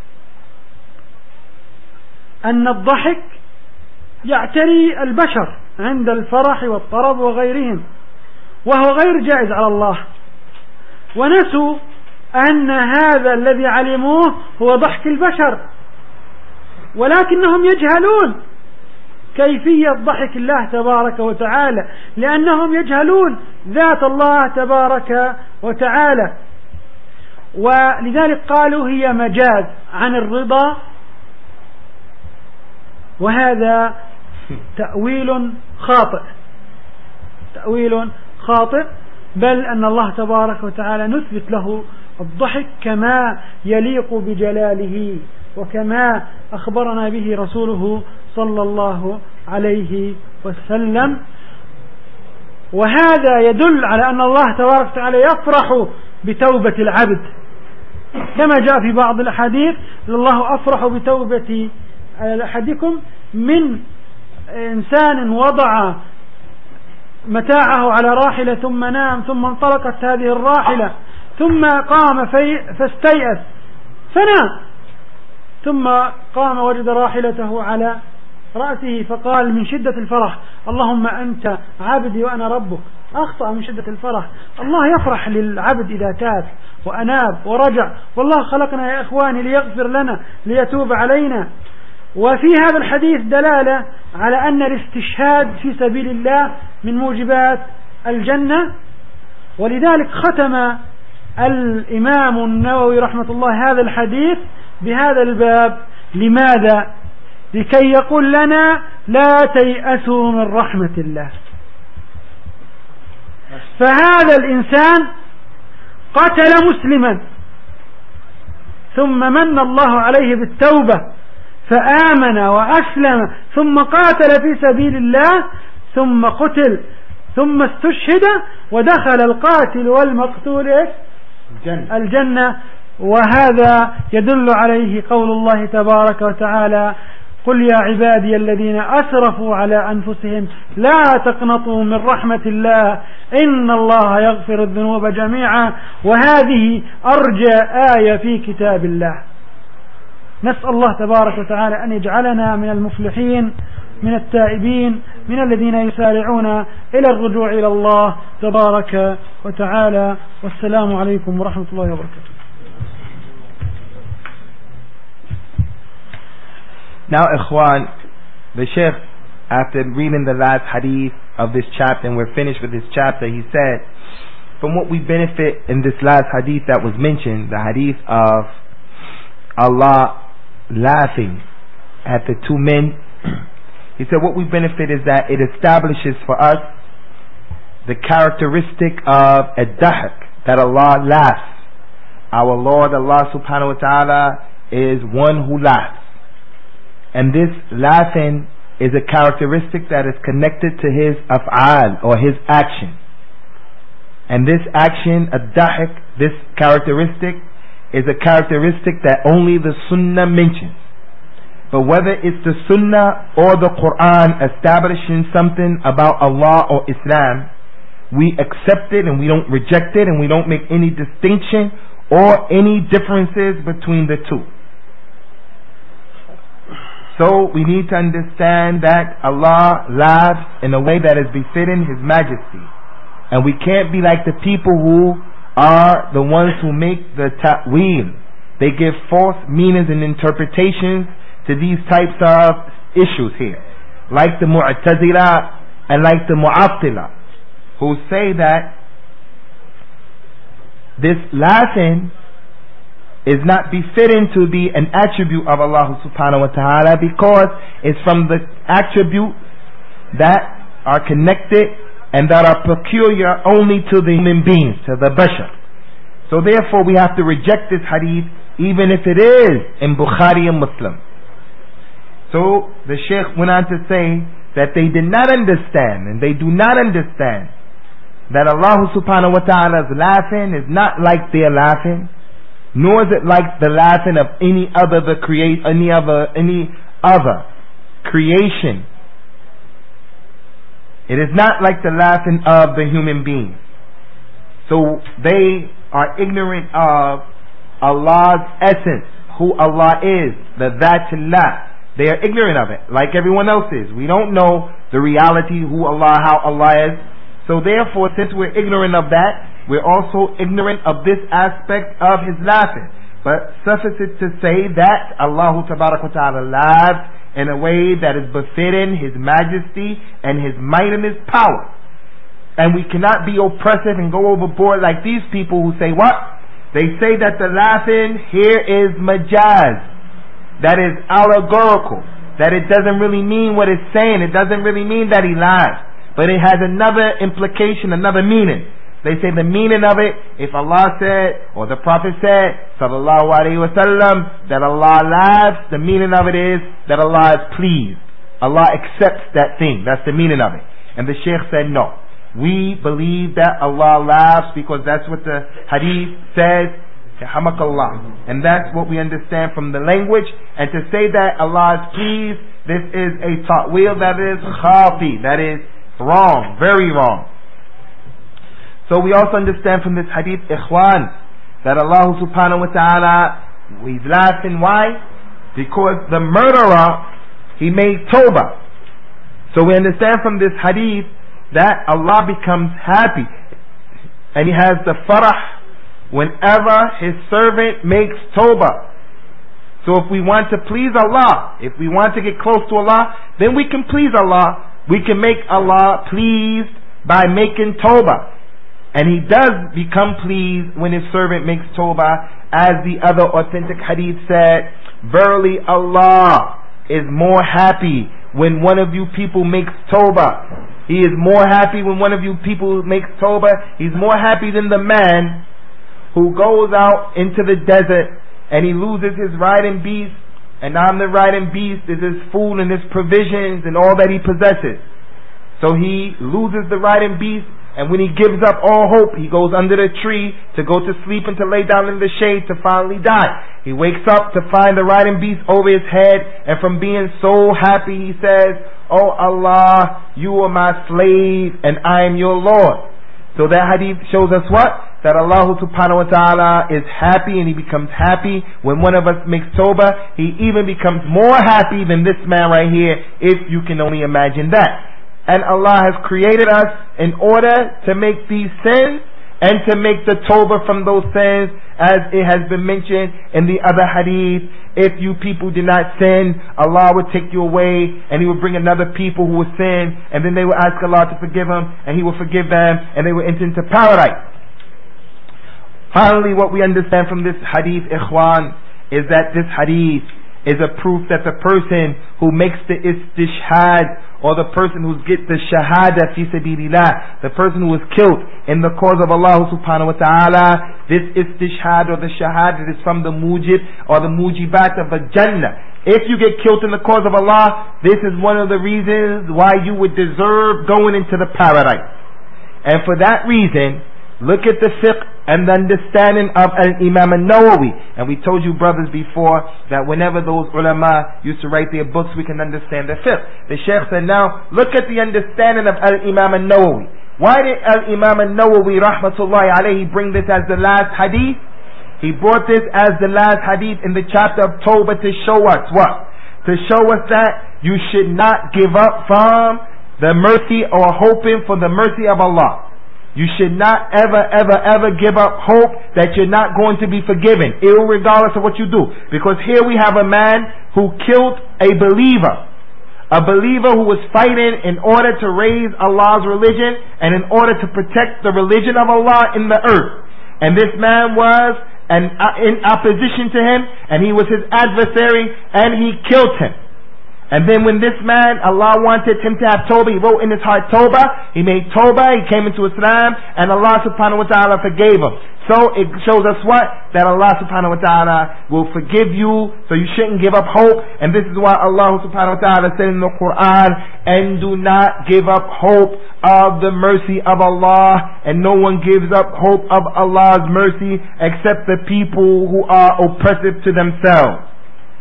Speaker 1: أن الضحك يعتري البشر عند الفرح والطرب وغيرهم، وهو غير جائز على الله، ونسوا أن هذا الذي علموه هو ضحك البشر، ولكنهم يجهلون كيفية ضحك الله تبارك وتعالى، لأنهم يجهلون ذات الله تبارك وتعالى، ولذلك قالوا هي مجاز عن الرضا، وهذا تأويل خاطئ، بل أن الله تبارك وتعالى نثبت له الضحك كما يليق بجلاله وكما أخبرنا به رسوله صلى الله عليه وسلم. وهذا يدل على أن الله تبارك وتعالى يفرح بتوبة العبد، كما جاء في بعض الأحاديث: الله أفرح بتوبة أحدكم من إنسان وضع متاعه على راحلة ثم نام، ثم انطلقت هذه الراحلة، ثم قام فاستيأس فنام، ثم قام وجد راحلته على رأسه فقال من شدة الفرح: اللهم أنت عبدي وأنا ربك. أخطأ من شدة الفرح. الله يفرح للعبد إذا تاب وأناب ورجع، والله خلقنا يا إخواني ليغفر لنا ليتوب علينا. وفي هذا الحديث دلالة على أن الاستشهاد في سبيل الله من موجبات الجنة، ولذلك ختم الإمام النووي رحمة الله هذا الحديث بهذا الباب. لماذا؟ لكي يقول لنا: لا تيأسوا من رحمة الله. فهذا الإنسان قتل مسلما ثم من الله عليه بالتوبة فآمن وأسلم، ثم قاتل في سبيل الله، ثم قتل، ثم استشهد، ودخل القاتل والمقتول الجنة. وهذا يدل عليه قول الله تبارك وتعالى: قل يا عبادي الذين أسرفوا على أنفسهم لا تقنطوا من رحمة الله إن الله يغفر الذنوب جميعا. وهذه أرجى آية في كتاب الله. نسأل الله تبارك وتعالى أن يجعلنا من المفلحين، من التائبين، من الذين يسارعون إلى الرجوع إلى الله تبارك وتعالى. والسلام عليكم ورحمة الله وبركاته.
Speaker 2: Now, Ikhwan, the Sheikh, after reading the last hadith of this chapter, and we're finished with this chapter, he said, from what we benefit in this last hadith that was mentioned, the hadith of Allah laughing at the two men, he said what we benefit is that it establishes for us the characteristic of ad-dahak, that Allah laughs. Our Lord Allah subhanahu wa ta'ala is one who laughs. And this laughing is a characteristic that is connected to his af'al, or his action. And this action, ad-dahak, this characteristic, is a characteristic that only the Sunnah mentions. But whether it's the Sunnah or the Quran establishing something about Allah or Islam, we accept it and we don't reject it, and we don't make any distinction or any differences between the two. So we need to understand that Allah laughs in a way that is befitting His Majesty. And we can't be like the people who are the ones who make the ta'weel. They give false meanings and interpretations to these types of issues here. Like the Mu'tazila and like the Mu'attila, who say that this laughing is not befitting to be an attribute of Allah subhanahu wa ta'ala, because it's from the attributes that are connected and that are peculiar only to the human beings, to the bashar. So therefore we have to reject this hadith even if it is in Bukhari and Muslim. So the Shaykh went on to say that they did not understand, and they do not understand, that Allah subhanahu wa ta'ala's laughing is not like their laughing, nor is it like the laughing of any other creation. It is not like the laughing of the human beings. So they are ignorant of Allah's essence, who Allah is, the Dhatullah. They are ignorant of it, like everyone else is. We don't know the reality, who Allah, how Allah is. So therefore, since we're ignorant of that, we're also ignorant of this aspect of His laughing. But suffice it to say that Allah tabarak wa ta'ala laughs in a way that is befitting His majesty and His might and His power. And we cannot be oppressive and go overboard like these people who say what? They say that the laughing here is majaz, that is allegorical, that it doesn't really mean what it's saying. It doesn't really mean that he laughs, but it has another implication, another meaning. They say the meaning of it, if Allah said, or the Prophet said, sallallahu alaihi wasallam, that Allah laughs, the meaning of it is that Allah is pleased. Allah accepts that thing. That's the meaning of it. And the Shaykh said no. We believe that Allah laughs because that's what the hadith says, Hamakallah. And that's what we understand from the language. And to say that Allah is pleased, this is a ta'wil that is khafi, that is wrong, very wrong. So we also understand from this hadith, ikhwan, that Allah subhanahu wa ta'ala, He's laughing. Why? Because the murderer, he made tawbah. So we understand from this hadith that Allah becomes happy and He has the farah whenever His servant makes tawbah. So if we want to please Allah, if we want to get close to Allah, then we can please Allah. We can make Allah pleased by making tawbah. And He does become pleased when His servant makes tawbah, as the other authentic hadith said, verily Allah is more happy when one of you people makes tawbah. He is more happy when one of you people makes tawbah. He's more happy than the man who goes out into the desert and he loses his riding beast, and on the riding beast is his food and his provisions and all that he possesses. So he loses the riding beast, and when he gives up all hope, he goes under the tree to go to sleep and to lay down in the shade to finally die. He wakes up to find the riding beast over his head, and from being so happy he says, "Oh Allah, you are my slave and I am your Lord." So that hadith shows us what? That Allah subhanahu wa ta'ala is happy, and He becomes happy when one of us makes tawbah. He even becomes more happy than this man right here, if you can only imagine that. And Allah has created us in order to make these sins and to make the tawbah from those sins, as it has been mentioned in the other hadith. If you people did not sin, Allah would take you away and He would bring another people who would sin, and then they would ask Allah to forgive them, and He will forgive them, and they will enter into paradise. Finally, what we understand from this hadith, ikhwan, is that this hadith is a proof that the person who makes the istishhad, or the person who gets the shahada fi sabilillah, the person who is killed in the cause of Allah subhanahu wa ta'ala, this istishhad or the shahada is from the mujib or the mujibat of the Jannah. If you get killed in the cause of Allah, this is one of the reasons why you would deserve going into the paradise. And for that reason, look at the fiqh and the understanding of Imam al-Nawawi. And we told you brothers before that whenever those ulama used to write their books, we can understand the fiqh. The Shaykh said, now look at the understanding of Imam al-Nawawi. Why did Imam al-Nawawi rahmatullahi alayhi bring this as the last hadith? He brought this as the last hadith in the chapter of Tawbah to show us what? To show us that you should not give up from the mercy or hoping for the mercy of Allah. You should not ever give up hope that you're not going to be forgiven, irregardless of what you do. Because here we have a man who killed a believer who was fighting in order to raise Allah's religion and in order to protect the religion of Allah in the earth. And this man was in opposition to him, and he was his adversary, and he killed him. And then when this man, Allah wanted him to have tawbah, He wrote in his heart tawbah, he made tawbah, he came into Islam, and Allah subhanahu wa ta'ala forgave him. So it shows us what? That Allah subhanahu wa ta'ala will forgive you, so you shouldn't give up hope. And this is why Allah subhanahu wa ta'ala said in the Quran, and do not give up hope of the mercy of Allah, and no one gives up hope of Allah's mercy except the people who are oppressive to themselves.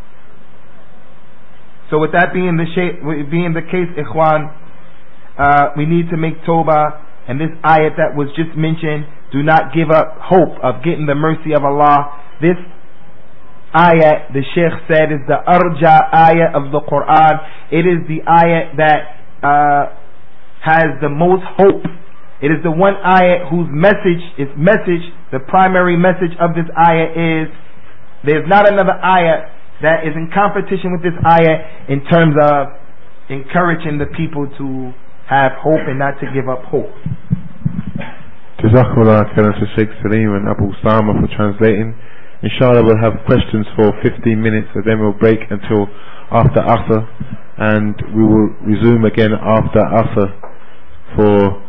Speaker 2: So with that being the case, ikhwan, we need to make tawbah. And this ayat that was just mentioned, do not give up hope of getting the mercy of Allah. This ayat, the Shaykh said, is the arja ayat of the Quran. It is the ayat that has the most hope. It is the one ayat whose the primary message of this ayat is, there's not another ayat that is in competition with this ayah in terms of encouraging the people to have hope and not to give up hope.
Speaker 3: Jazakallah khairan to Sheikh Salim and Abu Sama for translating. Inshallah we'll have questions for 15 minutes and then we'll break until after Asr, and we will resume again after Asr for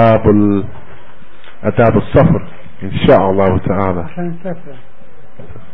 Speaker 3: Adab al-Safar, inshallah ta'ala.